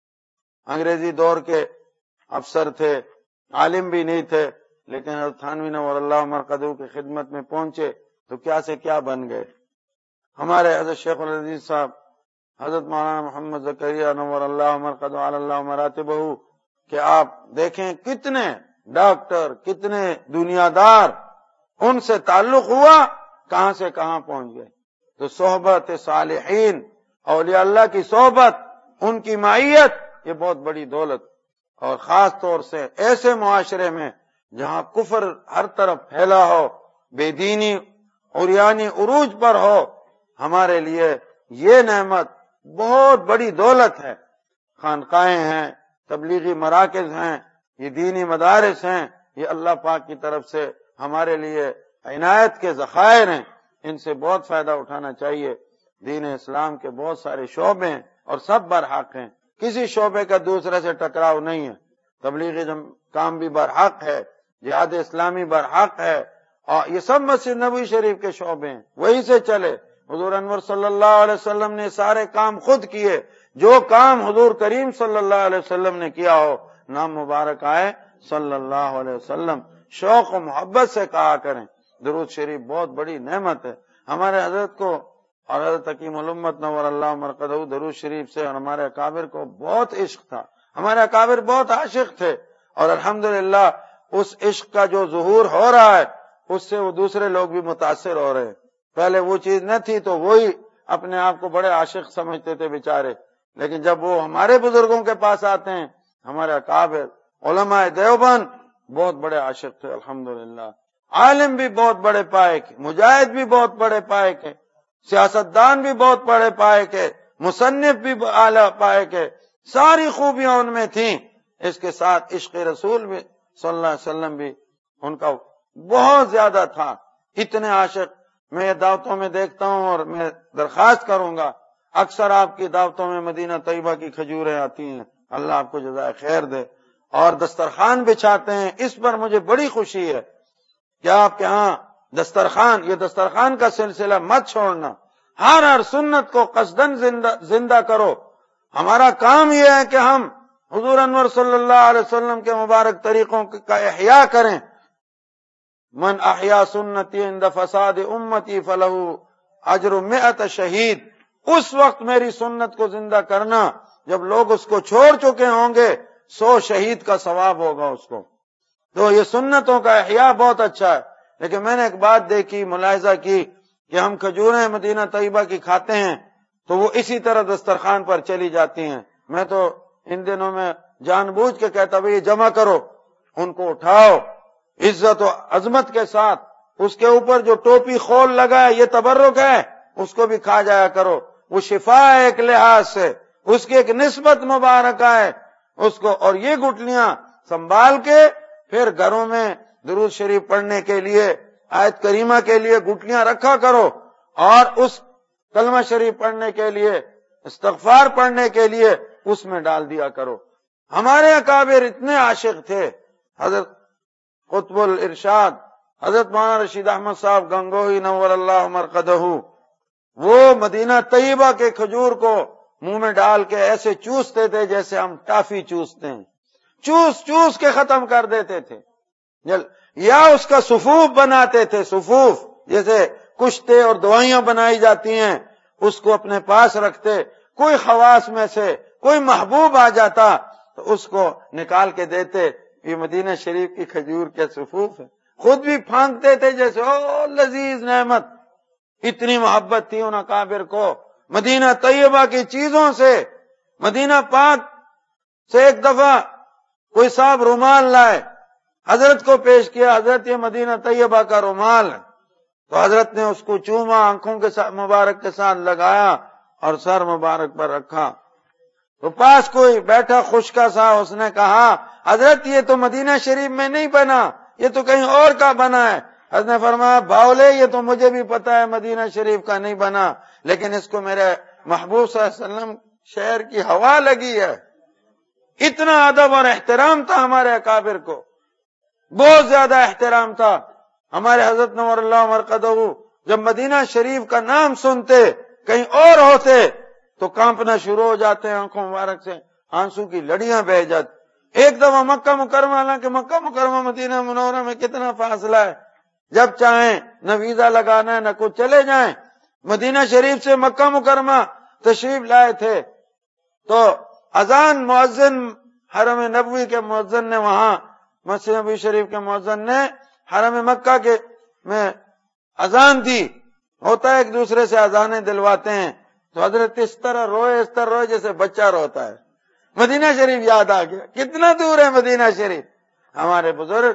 انگریزی دور کے افسر تھے، عالم بھی نہیں تھے، لیکن حضرت تھانوی نور اللہ مرقدو کی خدمت میں پہنچے تو کیا سے کیا بن گئے. ہمارے حضرت شیخ العزیز صاحب، حضرت مولانا محمد زکریا نور اللہ مرقدو علی اللہ مراتبہ، کہ آپ دیکھیں کتنے ڈاکٹر، کتنے دنیا دار ان سے تعلق ہوا، کہاں سے کہاں پہنچ گئے. تو صحبت صالحین، اولیاء اللہ کی صحبت، ان کی معیت، یہ بہت بڑی دولت. اور خاص طور سے ایسے معاشرے میں جہاں کفر ہر طرف پھیلا ہو، بے دینی عریانی عروج پر ہو، ہمارے لیے یہ نعمت بہت بڑی دولت ہے. خانقاہیں ہیں، تبلیغی مراکز ہیں، یہ دینی مدارس ہیں، یہ اللہ پاک کی طرف سے ہمارے لیے عنایت کے ذخائر ہیں. ان سے بہت فائدہ اٹھانا چاہیے. دین اسلام کے بہت سارے شعبے ہیں اور سب برحق ہیں، کسی شعبے کا دوسرے سے ٹکراؤ نہیں ہے. تبلیغی کام بھی برحق ہے، جہاد اسلامی برحق ہے، اور یہ سب مسجد نبوی شریف کے شعبے ہیں، وہی سے چلے. حضور انور صلی اللہ علیہ وسلم نے سارے کام خود کیے. جو کام حضور کریم صلی اللہ علیہ وسلم نے کیا ہو، نام مبارک آئے صلی اللہ علیہ وسلم. شوق و محبت سے کہا کریں. درود شریف بہت بڑی نعمت ہے. ہمارے حضرت کو اور حضرت حکیم الامت نور اللہ مرقدہ درود شریف سے اور ہمارے اکابر کو بہت عشق تھا. ہمارے اکابر بہت عاشق تھے اور الحمدللہ اس عشق کا جو ظہور ہو رہا ہے اس سے وہ دوسرے لوگ بھی متاثر ہو رہے ہیں. پہلے وہ چیز نہ تھی تو وہی اپنے آپ کو بڑے عاشق سمجھتے تھے بیچارے، لیکن جب وہ ہمارے بزرگوں کے پاس آتے ہیں، ہمارے اکابر علماء دیوبند بہت بڑے عاشق تھے الحمدللہ. عالم بھی بہت بڑے پائے کے، مجاہد بھی بہت بڑے پائے کے، سیاستدان بھی بہت بڑے پائے کے، مصنف بھی اعلیٰ پائے کے، ساری خوبیاں ان میں تھیں. اس کے ساتھ عشق رسول بھی صلی اللہ علیہ وسلم بھی ان کا بہت زیادہ تھا. اتنے عاشق میں یہ دعوتوں میں دیکھتا ہوں اور میں درخواست کروں گا، اکثر آپ کی دعوتوں میں مدینہ طیبہ کی کھجوریں آتی ہیں، اللہ آپ کو جزائے خیر دے، اور دسترخوان بچھاتے ہیں. اس پر مجھے بڑی خوشی ہے کہ آپ کے ہاں دسترخوان، یہ دسترخوان کا سلسلہ مت چھوڑنا، ہر ہر سنت کو قصدن زندہ, زندہ کرو. ہمارا کام یہ ہے کہ ہم حضور انور صلی اللہ علیہ وسلم کے مبارک طریقوں کا احیاء کریں. من احیا سنتی عند فساد امتی فلہ اجر مئت شہید. اس وقت میری سنت کو زندہ کرنا جب لوگ اس کو چھوڑ چکے ہوں گے، سو شہید کا ثواب ہوگا اس کو. تو یہ سنتوں کا احیاء بہت اچھا ہے. لیکن میں نے ایک بات دیکھی، ملاحظہ کی کہ ہم کھجوریں مدینہ طیبہ کی کھاتے ہیں تو وہ اسی طرح دسترخوان پر چلی جاتی ہیں. میں تو ان دنوں میں جان بوجھ کے کہتا بھئی جمع کرو، ان کو اٹھاؤ عزت و عظمت کے ساتھ. اس کے اوپر جو ٹوپی خول لگا ہے یہ تبرک ہے، اس کو بھی کھا جایا کرو. وہ شفا ہے ایک لحاظ سے، اس کی ایک نسبت مبارکہ ہے اس کو. اور یہ گٹلیاں سنبھال کے پھر گھروں میں درود شریف پڑھنے کے لیے، آیت کریمہ کے لیے گٹلیاں رکھا کرو، اور اس کلمہ شریف پڑھنے کے لیے، استغفار پڑھنے کے لیے اس میں ڈال دیا کرو. ہمارے اکابر اتنے عاشق تھے. حضرت قطب الارشاد حضرت مولانا رشید احمد صاحب گنگوہی نور اللہ مرقدہ، وہ مدینہ طیبہ کے کھجور کو منہ میں ڈال کے ایسے چوستے تھے جیسے ہم ٹافی چوستے ہیں، چوس چوس کے ختم کر دیتے تھے. یا اس کا صفوف بناتے تھے، صفوف جیسے کشتے اور دوائیاں بنائی جاتی ہیں، اس کو اپنے پاس رکھتے. کوئی خواص میں سے کوئی محبوب آ جاتا تو اس کو نکال کے دیتے، یہ مدینہ شریف کی کھجور کے صفوف ہے. خود بھی پھانکتے تھے جیسے او لذیذ نعمت. اتنی محبت تھی ان اکابر کو مدینہ طیبہ کی چیزوں سے. مدینہ پاک سے ایک دفعہ کوئی صاحب رومال لائے، حضرت کو پیش کیا، حضرت یہ مدینہ طیبہ کا رومال ہے. تو حضرت نے اس کو چوما، آنکھوں کے ساتھ مبارک کے ساتھ لگایا اور سر مبارک پر رکھا. تو پاس کوئی بیٹھا خشکا سا، اس نے کہا حضرت یہ تو مدینہ شریف میں نہیں بنا، یہ تو کہیں اور کا بنا ہے. حضرت نے فرمایا باولے یہ تو مجھے بھی پتا ہے مدینہ شریف کا نہیں بنا، لیکن اس کو میرے محبوب صلی اللہ علیہ وسلم شہر کی ہوا لگی ہے. اتنا ادب اور احترام تھا ہمارے اکابر کو، بہت زیادہ احترام تھا. ہمارے حضرت نور اللہ مرقدہ جب مدینہ شریف کا نام سنتے کہیں اور ہوتے تو کانپنا شروع ہو جاتے ہیں، آنکھوں مبارک سے آنسو کی لڑیاں بہہ جاتی. ایک دفعہ مکہ مکرمہ، حالانکہ مکہ مکرمہ مدینہ منورہ میں کتنا فاصلہ ہے، جب چاہیں نہ ویزا لگانا ہے نہ کچھ، چلے جائیں. مدینہ شریف سے مکہ مکرمہ تشریف لائے تھے تو اذان مؤذن حرم نبوی کے مؤذن نے، وہاں مسجد نبوی شریف کے مؤذن نے حرم مکہ کے میں اذان دی. ہوتا ہے ایک دوسرے سے اذانیں دلواتے ہیں، تو حضرت اس طرح روئے اس طرح روئے جیسے بچہ روتا ہے. مدینہ شریف یاد آ گیا، کتنا دور ہے مدینہ شریف. ہمارے بزرگ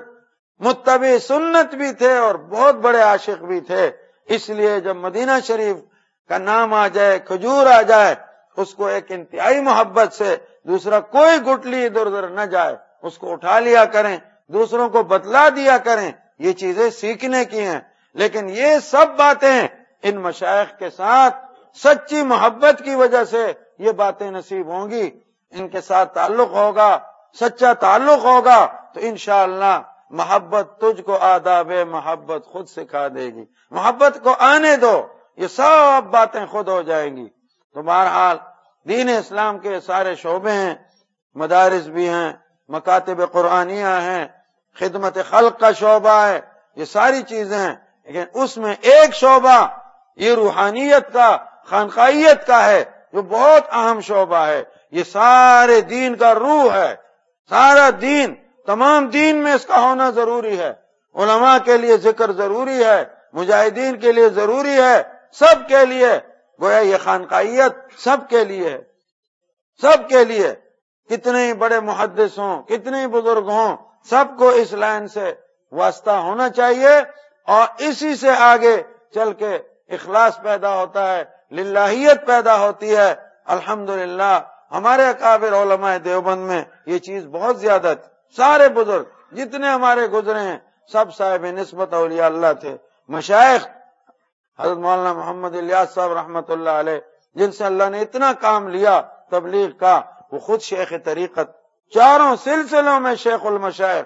متبع سنت بھی تھے اور بہت بڑے عاشق بھی تھے. اس لیے جب مدینہ شریف کا نام آ جائے، کھجور آ جائے، اس کو ایک انتہائی محبت سے، دوسرا کوئی گٹلی ادھر ادھر نہ جائے، اس کو اٹھا لیا کریں، دوسروں کو بتلا دیا کریں. یہ چیزیں سیکھنے کی ہیں. لیکن یہ سب باتیں ان مشائخ کے ساتھ سچی محبت کی وجہ سے یہ باتیں نصیب ہوں گی. ان کے ساتھ تعلق ہوگا، سچا تعلق ہوگا تو انشاءاللہ محبت تجھ کو آداب محبت خود سکھا دے گی. محبت کو آنے دو، یہ سب باتیں خود ہو جائیں گی. تو بہرحال دین اسلام کے سارے شعبے ہیں، مدارس بھی ہیں، مکاتب قرآنیہ ہیں، خدمت خلق کا شعبہ ہے، یہ ساری چیزیں ہیں. لیکن اس میں ایک شعبہ یہ روحانیت کا، خانقاہیت کا ہے، جو بہت اہم شعبہ ہے. یہ سارے دین کا روح ہے. سارا دین، تمام دین میں اس کا ہونا ضروری ہے. علماء کے لیے ذکر ضروری ہے، مجاہدین کے لیے ضروری ہے، سب کے لیے. گویا یہ خانقاہیت سب کے لیے ہے، سب کے لیے. کتنے ہی بڑے محدث ہوں، کتنے ہی بزرگ ہوں، سب کو اس لائن سے واسطہ ہونا چاہیے. اور اسی سے آگے چل کے اخلاص پیدا ہوتا ہے، للہیت پیدا ہوتی ہے. الحمدللہ ہمارے اکابر علماء دیوبند میں یہ چیز بہت زیادہ تھی. سارے بزرگ جتنے ہمارے گزرے ہیں سب صاحب نسبت اولیاء اللہ تھے. مشائخ حضرت مولانا محمد الیاس صاحب رحمت اللہ علیہ، جن سے اللہ نے اتنا کام لیا تبلیغ کا، وہ خود شیخ طریقت، چاروں سلسلوں میں شیخ المشائخ،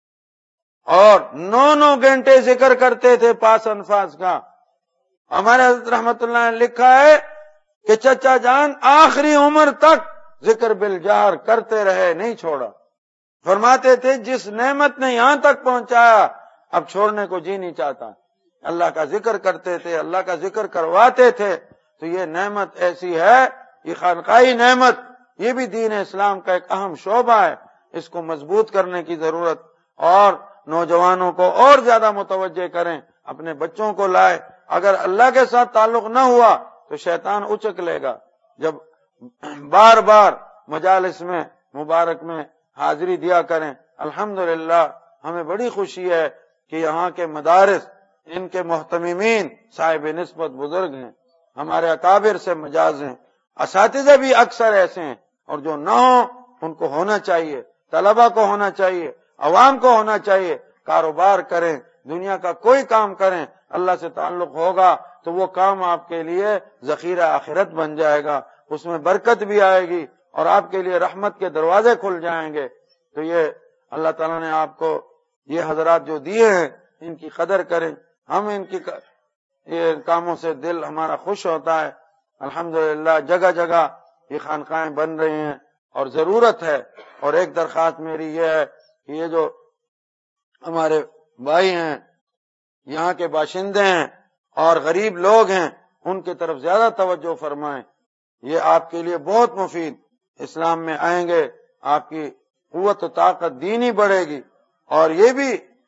اور نو نو گھنٹے ذکر کرتے تھے پاس انفاس کا. ہمارے حضرت رحمت اللہ نے لکھا ہے کہ چچا جان آخری عمر تک ذکر بالجار کرتے رہے، نہیں چھوڑا. فرماتے تھے جس نعمت نے یہاں تک پہنچایا اب چھوڑنے کو جی نہیں چاہتا. اللہ کا ذکر کرتے تھے، اللہ کا ذکر کرواتے تھے. تو یہ نعمت ایسی ہے، یہ خانقاہی نعمت، یہ بھی دین اسلام کا ایک اہم شعبہ ہے. اس کو مضبوط کرنے کی ضرورت، اور نوجوانوں کو اور زیادہ متوجہ کریں، اپنے بچوں کو لائے. اگر اللہ کے ساتھ تعلق نہ ہوا تو شیطان اچک لے گا. جب بار بار مجالس میں مبارک میں حاضری دیا کریں. الحمدللہ ہمیں بڑی خوشی ہے کہ یہاں کے مدارس، ان کے محتممین صاحب نسبت بزرگ ہیں، ہمارے اکابر سے مجاز ہیں. اساتذہ بھی اکثر ایسے ہیں، اور جو نہ ہوں ان کو ہونا چاہیے، طلبہ کو ہونا چاہیے، عوام کو ہونا چاہیے. کاروبار کریں، دنیا کا کوئی کام کریں، اللہ سے تعلق ہوگا تو وہ کام آپ کے لیے ذخیرہ آخرت بن جائے گا. اس میں برکت بھی آئے گی اور آپ کے لیے رحمت کے دروازے کھل جائیں گے. تو یہ اللہ تعالیٰ نے آپ کو یہ حضرات جو دیے ہیں، ان کی قدر کریں. ہم ان کی یہ کاموں سے دل ہمارا خوش ہوتا ہے. الحمدللہ جگہ جگہ یہ خانقاہیں بن رہی ہیں اور ضرورت ہے. اور ایک درخواست میری یہ ہے کہ یہ جو ہمارے بھائی ہیں، یہاں کے باشندے ہیں اور غریب لوگ ہیں، ان کی طرف زیادہ توجہ فرمائیں. یہ آپ کے لیے بہت مفید. اسلام میں آئیں گے، آپ کی قوت و طاقت دینی بڑھے گی، اور یہ بھی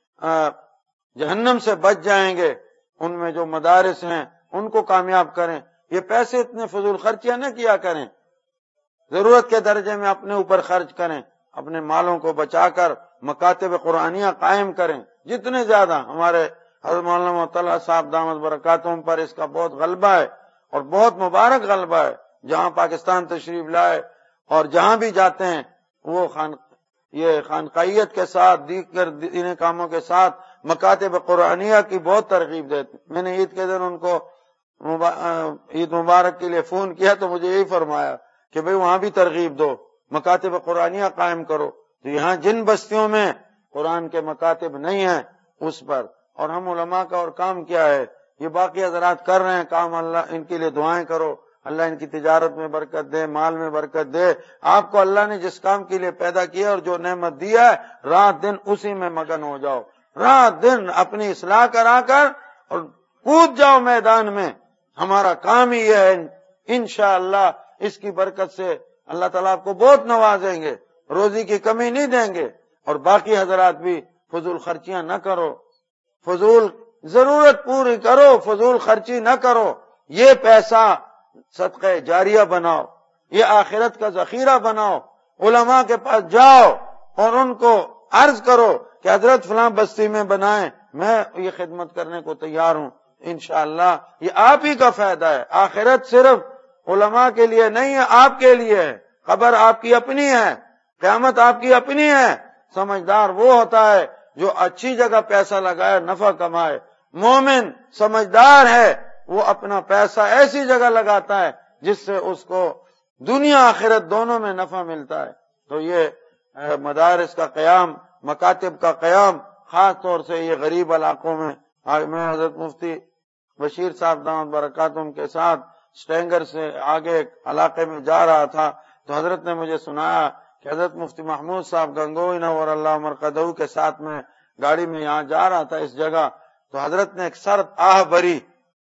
جہنم سے بچ جائیں گے. ان میں جو مدارس ہیں ان کو کامیاب کریں. یہ پیسے اتنے فضول خرچیاں نہ کیا کریں، ضرورت کے درجے میں اپنے اوپر خرچ کریں. اپنے مالوں کو بچا کر مکاتب قرآنیہ قائم کریں. جتنے زیادہ ہمارے حضرت مولانا معطل صاحب دامت برکاتہم پر اس کا بہت غلبہ ہے، اور بہت مبارک غلبہ ہے. جہاں پاکستان تشریف لائے اور جہاں بھی جاتے ہیں وہ خان یہ خانقاہیت کے ساتھ، دیگر دینی کاموں کے ساتھ مکاتب قرآنیہ کی بہت ترغیب دیتے. میں نے عید کے دن ان کو عید مبارک کے لیے فون کیا تو مجھے یہی فرمایا کہ بھئی وہاں بھی ترغیب دو، مکاتب قرآنیہ قائم کرو. تو یہاں جن بستیوں میں قرآن کے مکاتب نہیں ہیں اس پر، اور ہم علماء کا اور کام کیا ہے، یہ باقی حضرات کر رہے ہیں کام. اللہ ان کے لیے دعائیں کرو، اللہ ان کی تجارت میں برکت دے، مال میں برکت دے. آپ کو اللہ نے جس کام کے لیے پیدا کیا اور جو نعمت دیا ہے، رات دن اسی میں مگن ہو جاؤ. رات دن اپنی اصلاح کرا کر اور کود جاؤ میدان میں. ہمارا کام ہی یہ ہے. انشاءاللہ اس کی برکت سے اللہ تعالیٰ آپ کو بہت نوازیں گے، روزی کی کمی نہیں دیں گے. اور باقی حضرات بھی فضول خرچیاں نہ کرو، فضول ضرورت پوری کرو، فضول خرچی نہ کرو. یہ پیسہ صدقہ جاریہ بناؤ، یہ آخرت کا ذخیرہ بناؤ. علماء کے پاس جاؤ اور ان کو عرض کرو کہ حضرت فلاں بستی میں بنائیں، میں یہ خدمت کرنے کو تیار ہوں. انشاءاللہ یہ آپ ہی کا فائدہ ہے. آخرت صرف علماء کے لیے نہیں ہے، آپ کے لیے ہے. قبر آپ کی اپنی ہے، قیامت آپ کی اپنی ہے. سمجھدار وہ ہوتا ہے جو اچھی جگہ پیسہ لگائے، نفع کمائے. مومن سمجھدار ہے، وہ اپنا پیسہ ایسی جگہ لگاتا ہے جس سے اس کو دنیا آخرت دونوں میں نفع ملتا ہے. تو یہ مدارس کا قیام، مکاتب کا قیام، خاص طور سے یہ غریب علاقوں میں. میں حضرت مفتی بشیر صاحب دامت برکاتہم کے ساتھ سٹینگر سے آگے علاقے میں جا رہا تھا تو حضرت نے مجھے سنایا کہ حضرت مفتی محمود صاحب گنگوئی نور اللہ مرقدہ کے ساتھ میں گاڑی میں یہاں جا رہا تھا اس جگہ، تو حضرت نے ایک سرد آہ بری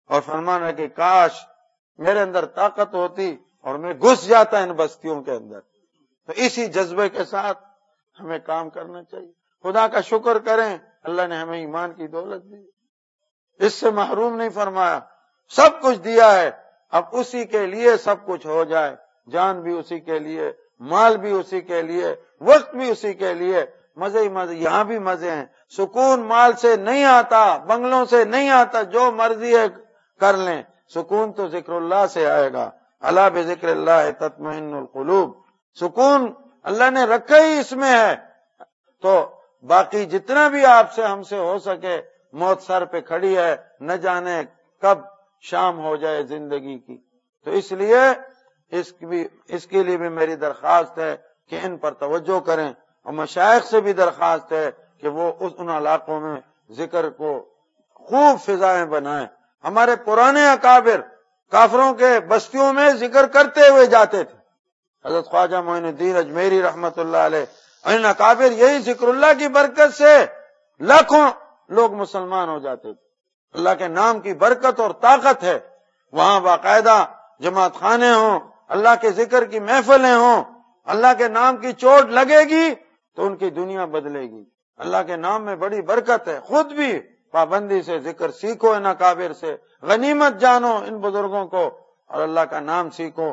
اور فرمانا کہ کاش میرے اندر طاقت ہوتی اور میں گھس جاتا ان بستیوں کے اندر. تو اسی جذبے کے ساتھ ہمیں کام کرنا چاہیے. خدا کا شکر کریں، اللہ نے ہمیں ایمان کی دولت دی، اس سے محروم نہیں فرمایا، سب کچھ دیا ہے. اب اسی کے لیے سب کچھ ہو جائے، جان بھی اسی کے لیے، مال بھی اسی کے لیے، وقت بھی اسی کے لیے. مزے ہی مزے، یہاں بھی مزے ہیں. سکون مال سے نہیں آتا، بنگلوں سے نہیں آتا، جو مرضی ہے کر لیں، سکون تو ذکر اللہ سے آئے گا. الا بذکر اللہ تطمئن القلوب. سکون اللہ نے رکھا ہی اس میں ہے. تو باقی جتنا بھی آپ سے ہم سے ہو سکے، موت سر پہ کھڑی ہے، نہ جانے کب شام ہو جائے زندگی کی. تو اس لیے اس کی بھی اس کے لیے بھی میری درخواست ہے کہ ان پر توجہ کریں، اور مشائخ سے بھی درخواست ہے کہ وہ اس ان علاقوں میں ذکر کو خوب فضائیں بنائیں. ہمارے پرانے اکابر کافروں کے بستیوں میں ذکر کرتے ہوئے جاتے تھے. حضرت خواجہ معین الدین اجمیری رحمت اللہ علیہ، ان اکابر یہی ذکر اللہ کی برکت سے لاکھوں لوگ مسلمان ہو جاتے تھے. اللہ کے نام کی برکت اور طاقت ہے. وہاں باقاعدہ جماعت خانے ہوں، اللہ کے ذکر کی محفلیں ہوں، اللہ کے نام کی چوٹ لگے گی تو ان کی دنیا بدلے گی. اللہ کے نام میں بڑی برکت ہے. خود بھی پابندی سے ذکر سیکھو ان اکابر سے، غنیمت جانو ان بزرگوں کو، اور اللہ کا نام سیکھو.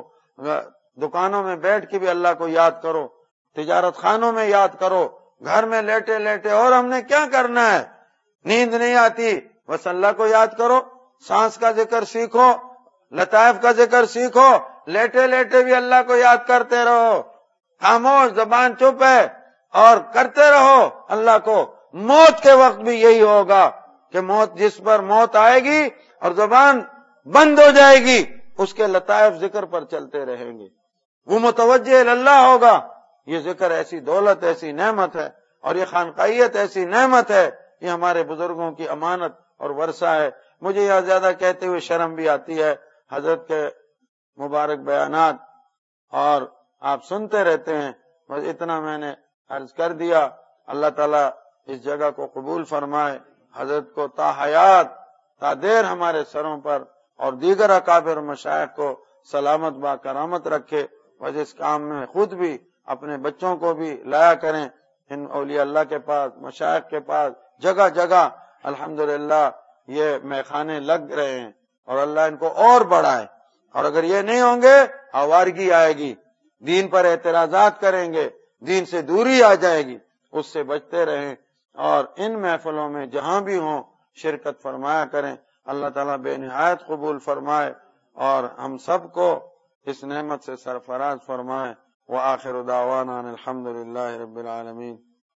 دکانوں میں بیٹھ کے بھی اللہ کو یاد کرو، تجارت خانوں میں یاد کرو، گھر میں لیٹے لیٹے. اور ہم نے کیا کرنا ہے؟ نیند نہیں آتی، بس اللہ کو یاد کرو، سانس کا ذکر سیکھو، لطائف کا ذکر سیکھو، لیٹے لیٹے بھی اللہ کو یاد کرتے رہو. خاموش، زبان چپ ہے، اور کرتے رہو اللہ کو. موت کے وقت بھی یہی ہوگا کہ موت جس پر موت آئے گی اور زبان بند ہو جائے گی، اس کے لطائف ذکر پر چلتے رہیں گے، وہ متوجہ اللہ ہوگا. یہ ذکر ایسی دولت، ایسی نعمت ہے، اور یہ خانقاہیت ایسی نعمت ہے. یہ ہمارے بزرگوں کی امانت اور ورثہ ہے. مجھے یہاں زیادہ کہتے ہوئے شرم بھی آتی ہے. حضرت کے مبارک بیانات اور آپ سنتے رہتے ہیں، بس اتنا میں نے عرض کر دیا. اللہ تعالیٰ اس جگہ کو قبول فرمائے، حضرت کو تا حیات تا دیر ہمارے سروں پر اور دیگر اکابر و مشائخ کو سلامت با کرامت رکھے. اور اس کام میں خود بھی اپنے بچوں کو بھی لایا کریں ان اولیاء اللہ کے پاس، مشائخ کے پاس. جگہ جگہ الحمدللہ یہ میخانے لگ رہے ہیں، اور اللہ ان کو اور بڑھائے. اور اگر یہ نہیں ہوں گے، آوارگی آئے گی، دین پر اعتراضات کریں گے، دین سے دوری آ جائے گی. اس سے بچتے رہیں، اور ان محفلوں میں جہاں بھی ہوں شرکت فرمایا کریں. اللہ تعالیٰ بے نہایت قبول فرمائے اور ہم سب کو اس نعمت سے سرفراز فرمائے. وآخر دعوانا الحمد للہ رب العالمین.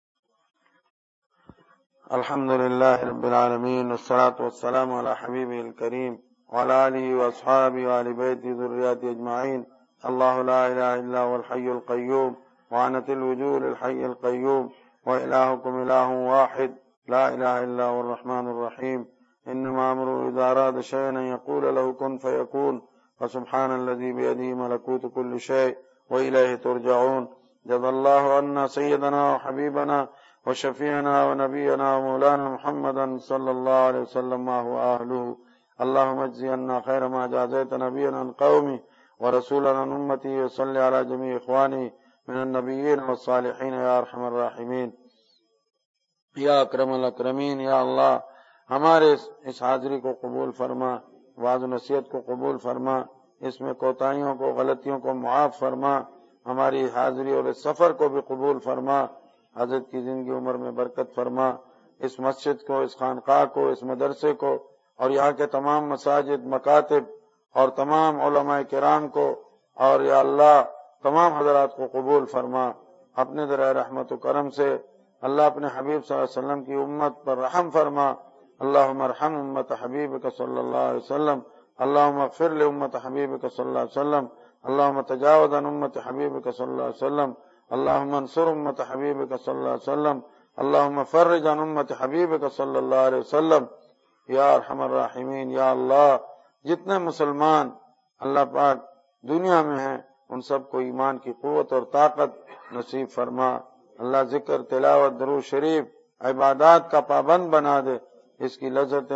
الحمد للہ رب العالمین، والصلاة والسلام علی حبیبہ الکریم وعلی آلہ واصحابہ وآل بیتہ ذریاتہ اجمعین. اللہ لا الہ الا هو الحی القیوم وعنت الوجوہ للحی القیوم وإلہکم الہ واحد لا الہ الا هو الرحمن الرحیم. انما امره اذا اراد شیئا ان یقول له کن فیکون. فسبحان الذی بیدہ ملکوت کل شیء وإلیہ ترجعون. جزا اللہ عنا سیدنا وحبیبنا وشفیعنا ونبینا ومولانا محمدا صلی اللہ علیہ وسلم ما هو اہلہ. اللہم اجزی عنا خیر ما جازیت نبینا عن قومی ورسولنا عن امتی وصلی علی جمیع اخوانی من النبیین والصالحین یا ارحم الراحمین. یا اکرم الاکرمین. یا اللہ ہمارے اس حاضری کو قبول فرما، وعظ و نصیحت کو قبول فرما، اس میں کوتاہیوں کو، غلطیوں کو معاف فرما. ہماری حاضری اور اس سفر کو بھی قبول فرما. حضرت کی زندگی عمر میں برکت فرما. اس مسجد کو، اس خانقاہ کو، اس مدرسے کو، اور یہاں کے تمام مساجد، مکاتب اور تمام علماء کرام کو، اور یا اللہ تمام حضرات کو قبول فرما. اپنے ذرائع رحمت و کرم سے اللہ اپنے حبیب صلی اللہ علیہ وسلم کی امت پر رحم فرما. اللہم ارحم امت حبیبک صلی اللہ علیہ وسلم. اللہم اغفر لامت حبیبک صلی اللہ علیہ وسلم. اللہم تجاوز عن امت حبیبک صلی اللہ علیہ وسلم. اللہم انصر امت حبیبک صلی اللہ علیہ وسلم. اللہم فرج عن امت حبیبک صلی اللہ علیہ وسلم. یا ارحم الراحمین. یا اللہ جتنے مسلمان اللہ پاک دنیا میں ہیں ان سب کو ایمان کی قوت اور طاقت نصیب فرما. اللہ ذکر، تلاوت، درود شریف، عبادات کا پابند بنا دے. اس کی لذتیں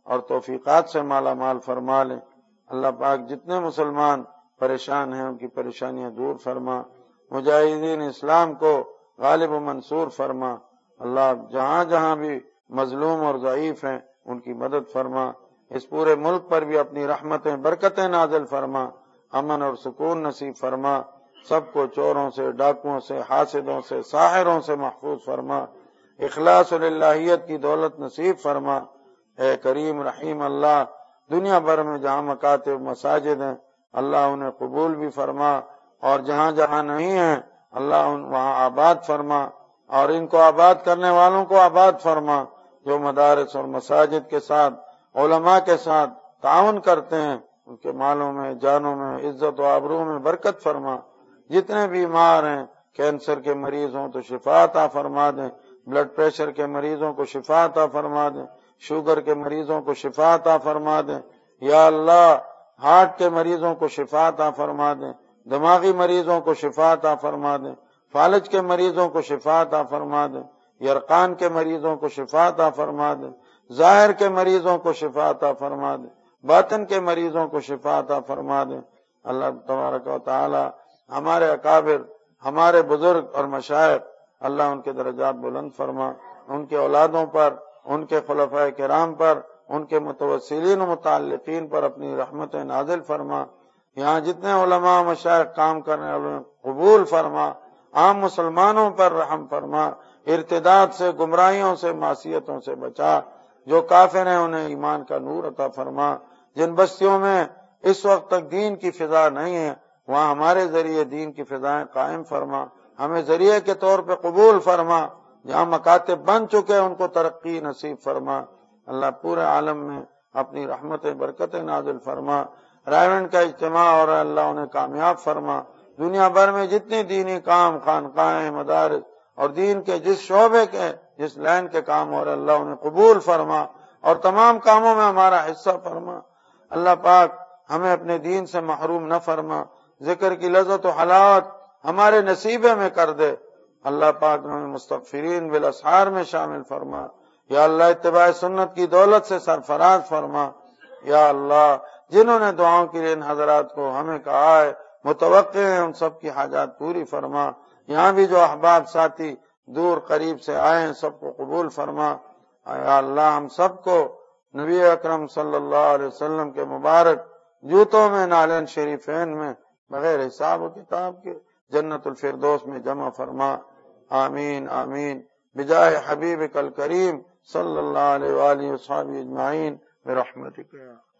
اور توفیقات سے مالا مال فرما لے۔ اللہ پاک جتنے مسلمان پریشان ہیں ان کی پریشانیاں دور فرما، مجاہدین اسلام کو غالب و منصور فرما۔ اللہ جہاں جہاں بھی مظلوم اور ضعیف ہیں ان کی مدد فرما، اس پورے ملک پر بھی اپنی رحمتیں برکتیں نازل فرما، امن اور سکون نصیب فرما، سب کو چوروں سے، ڈاکوؤں سے، حاسدوں سے، ساحروں سے محفوظ فرما، اخلاص اور الہیت کی دولت نصیب فرما۔ اے کریم رحیم اللہ، دنیا بھر میں جہاں مکاتب مساجد ہیں اللہ انہیں قبول بھی فرما، اور جہاں جہاں نہیں ہیں اللہ وہاں آباد فرما، اور ان کو آباد کرنے والوں کو آباد فرما، جو مدارس اور مساجد کے ساتھ علماء کے ساتھ تعاون کرتے ہیں ان کے مالوں میں، جانوں میں، عزت و آبرو میں برکت فرما۔ جتنے بیمار ہیں، کینسر کے مریض ہوں تو شفا عطا فرما دیں، بلڈ پریشر کے مریضوں کو شفا عطا فرما دیں، شوگر کے مریضوں کو شفا عطا فرما دیں، یا اللہ ہارٹ کے مریضوں کو شفا عطا فرما دیں، دماغی مریضوں کو شفا عطا فرما دیں، فالج کے مریضوں کو شفا عطا فرما دیں، یرقان کے مریضوں کو شفا عطا فرما دیں، ظاہر کے مریضوں کو شفا عطا فرما دیں، باطن کے مریضوں کو شفا عطا فرما دیں۔ اللہ تبارک و تعالی ہمارے اکابر، ہمارے بزرگ اور مشائخ، اللہ ان کے درجات بلند فرما، ان کے اولادوں پر، ان کے خلفاء کرام پر، ان کے متوسلین و متعلقین پر اپنی رحمت نازل فرما۔ یہاں جتنے علماء مشائخ کام کرنے والے قبول فرما، عام مسلمانوں پر رحم فرما، ارتداد سے، گمراہیوں سے، معصیتوں سے بچا، جو کافر ہیں انہیں ایمان کا نور عطا فرما، جن بستیوں میں اس وقت تک دین کی فضا نہیں ہے وہاں ہمارے ذریعے دین کی فضائیں قائم فرما، ہمیں ذریعے کے طور پہ قبول فرما، جہاں مکاتب بن چکے ان کو ترقی نصیب فرما۔ اللہ پورے عالم میں اپنی رحمت برکت نازل فرما، رائیونڈ کا اجتماع اور اللہ انہیں کامیاب فرما، دنیا بھر میں جتنی دینی کام، خانقاہیں، مدارس اور دین کے جس شعبے کے، جس لائن کے کام ہو رہے اللہ انہیں قبول فرما، اور تمام کاموں میں ہمارا حصہ فرما۔ اللہ پاک ہمیں اپنے دین سے محروم نہ فرما، ذکر کی لذت و حلاوت ہمارے نصیبے میں کر دے۔ اللہ پاک ہمیں مستغفرین بالاسحار میں شامل فرما، یا اللہ اتباع سنت کی دولت سے سرفراز فرما۔ یا اللہ جنہوں نے دعاؤں کے لیے ان حضرات کو ہمیں کہا ہے متوقع ہیں ان سب کی حاجات پوری فرما، یہاں بھی جو احباب ساتھی دور قریب سے آئے ہیں سب کو قبول فرما۔ یا اللہ ہم سب کو نبی اکرم صلی اللہ علیہ وسلم کے مبارک جوتوں میں، نالین شریفین میں بغیر حساب و کتاب کے جنت الفردوس میں جمع فرما۔ آمین آمین بجاہ حبیبک الکریم صلی اللہ علیہ وآلہ وصحبہ اجمعین برحمتک۔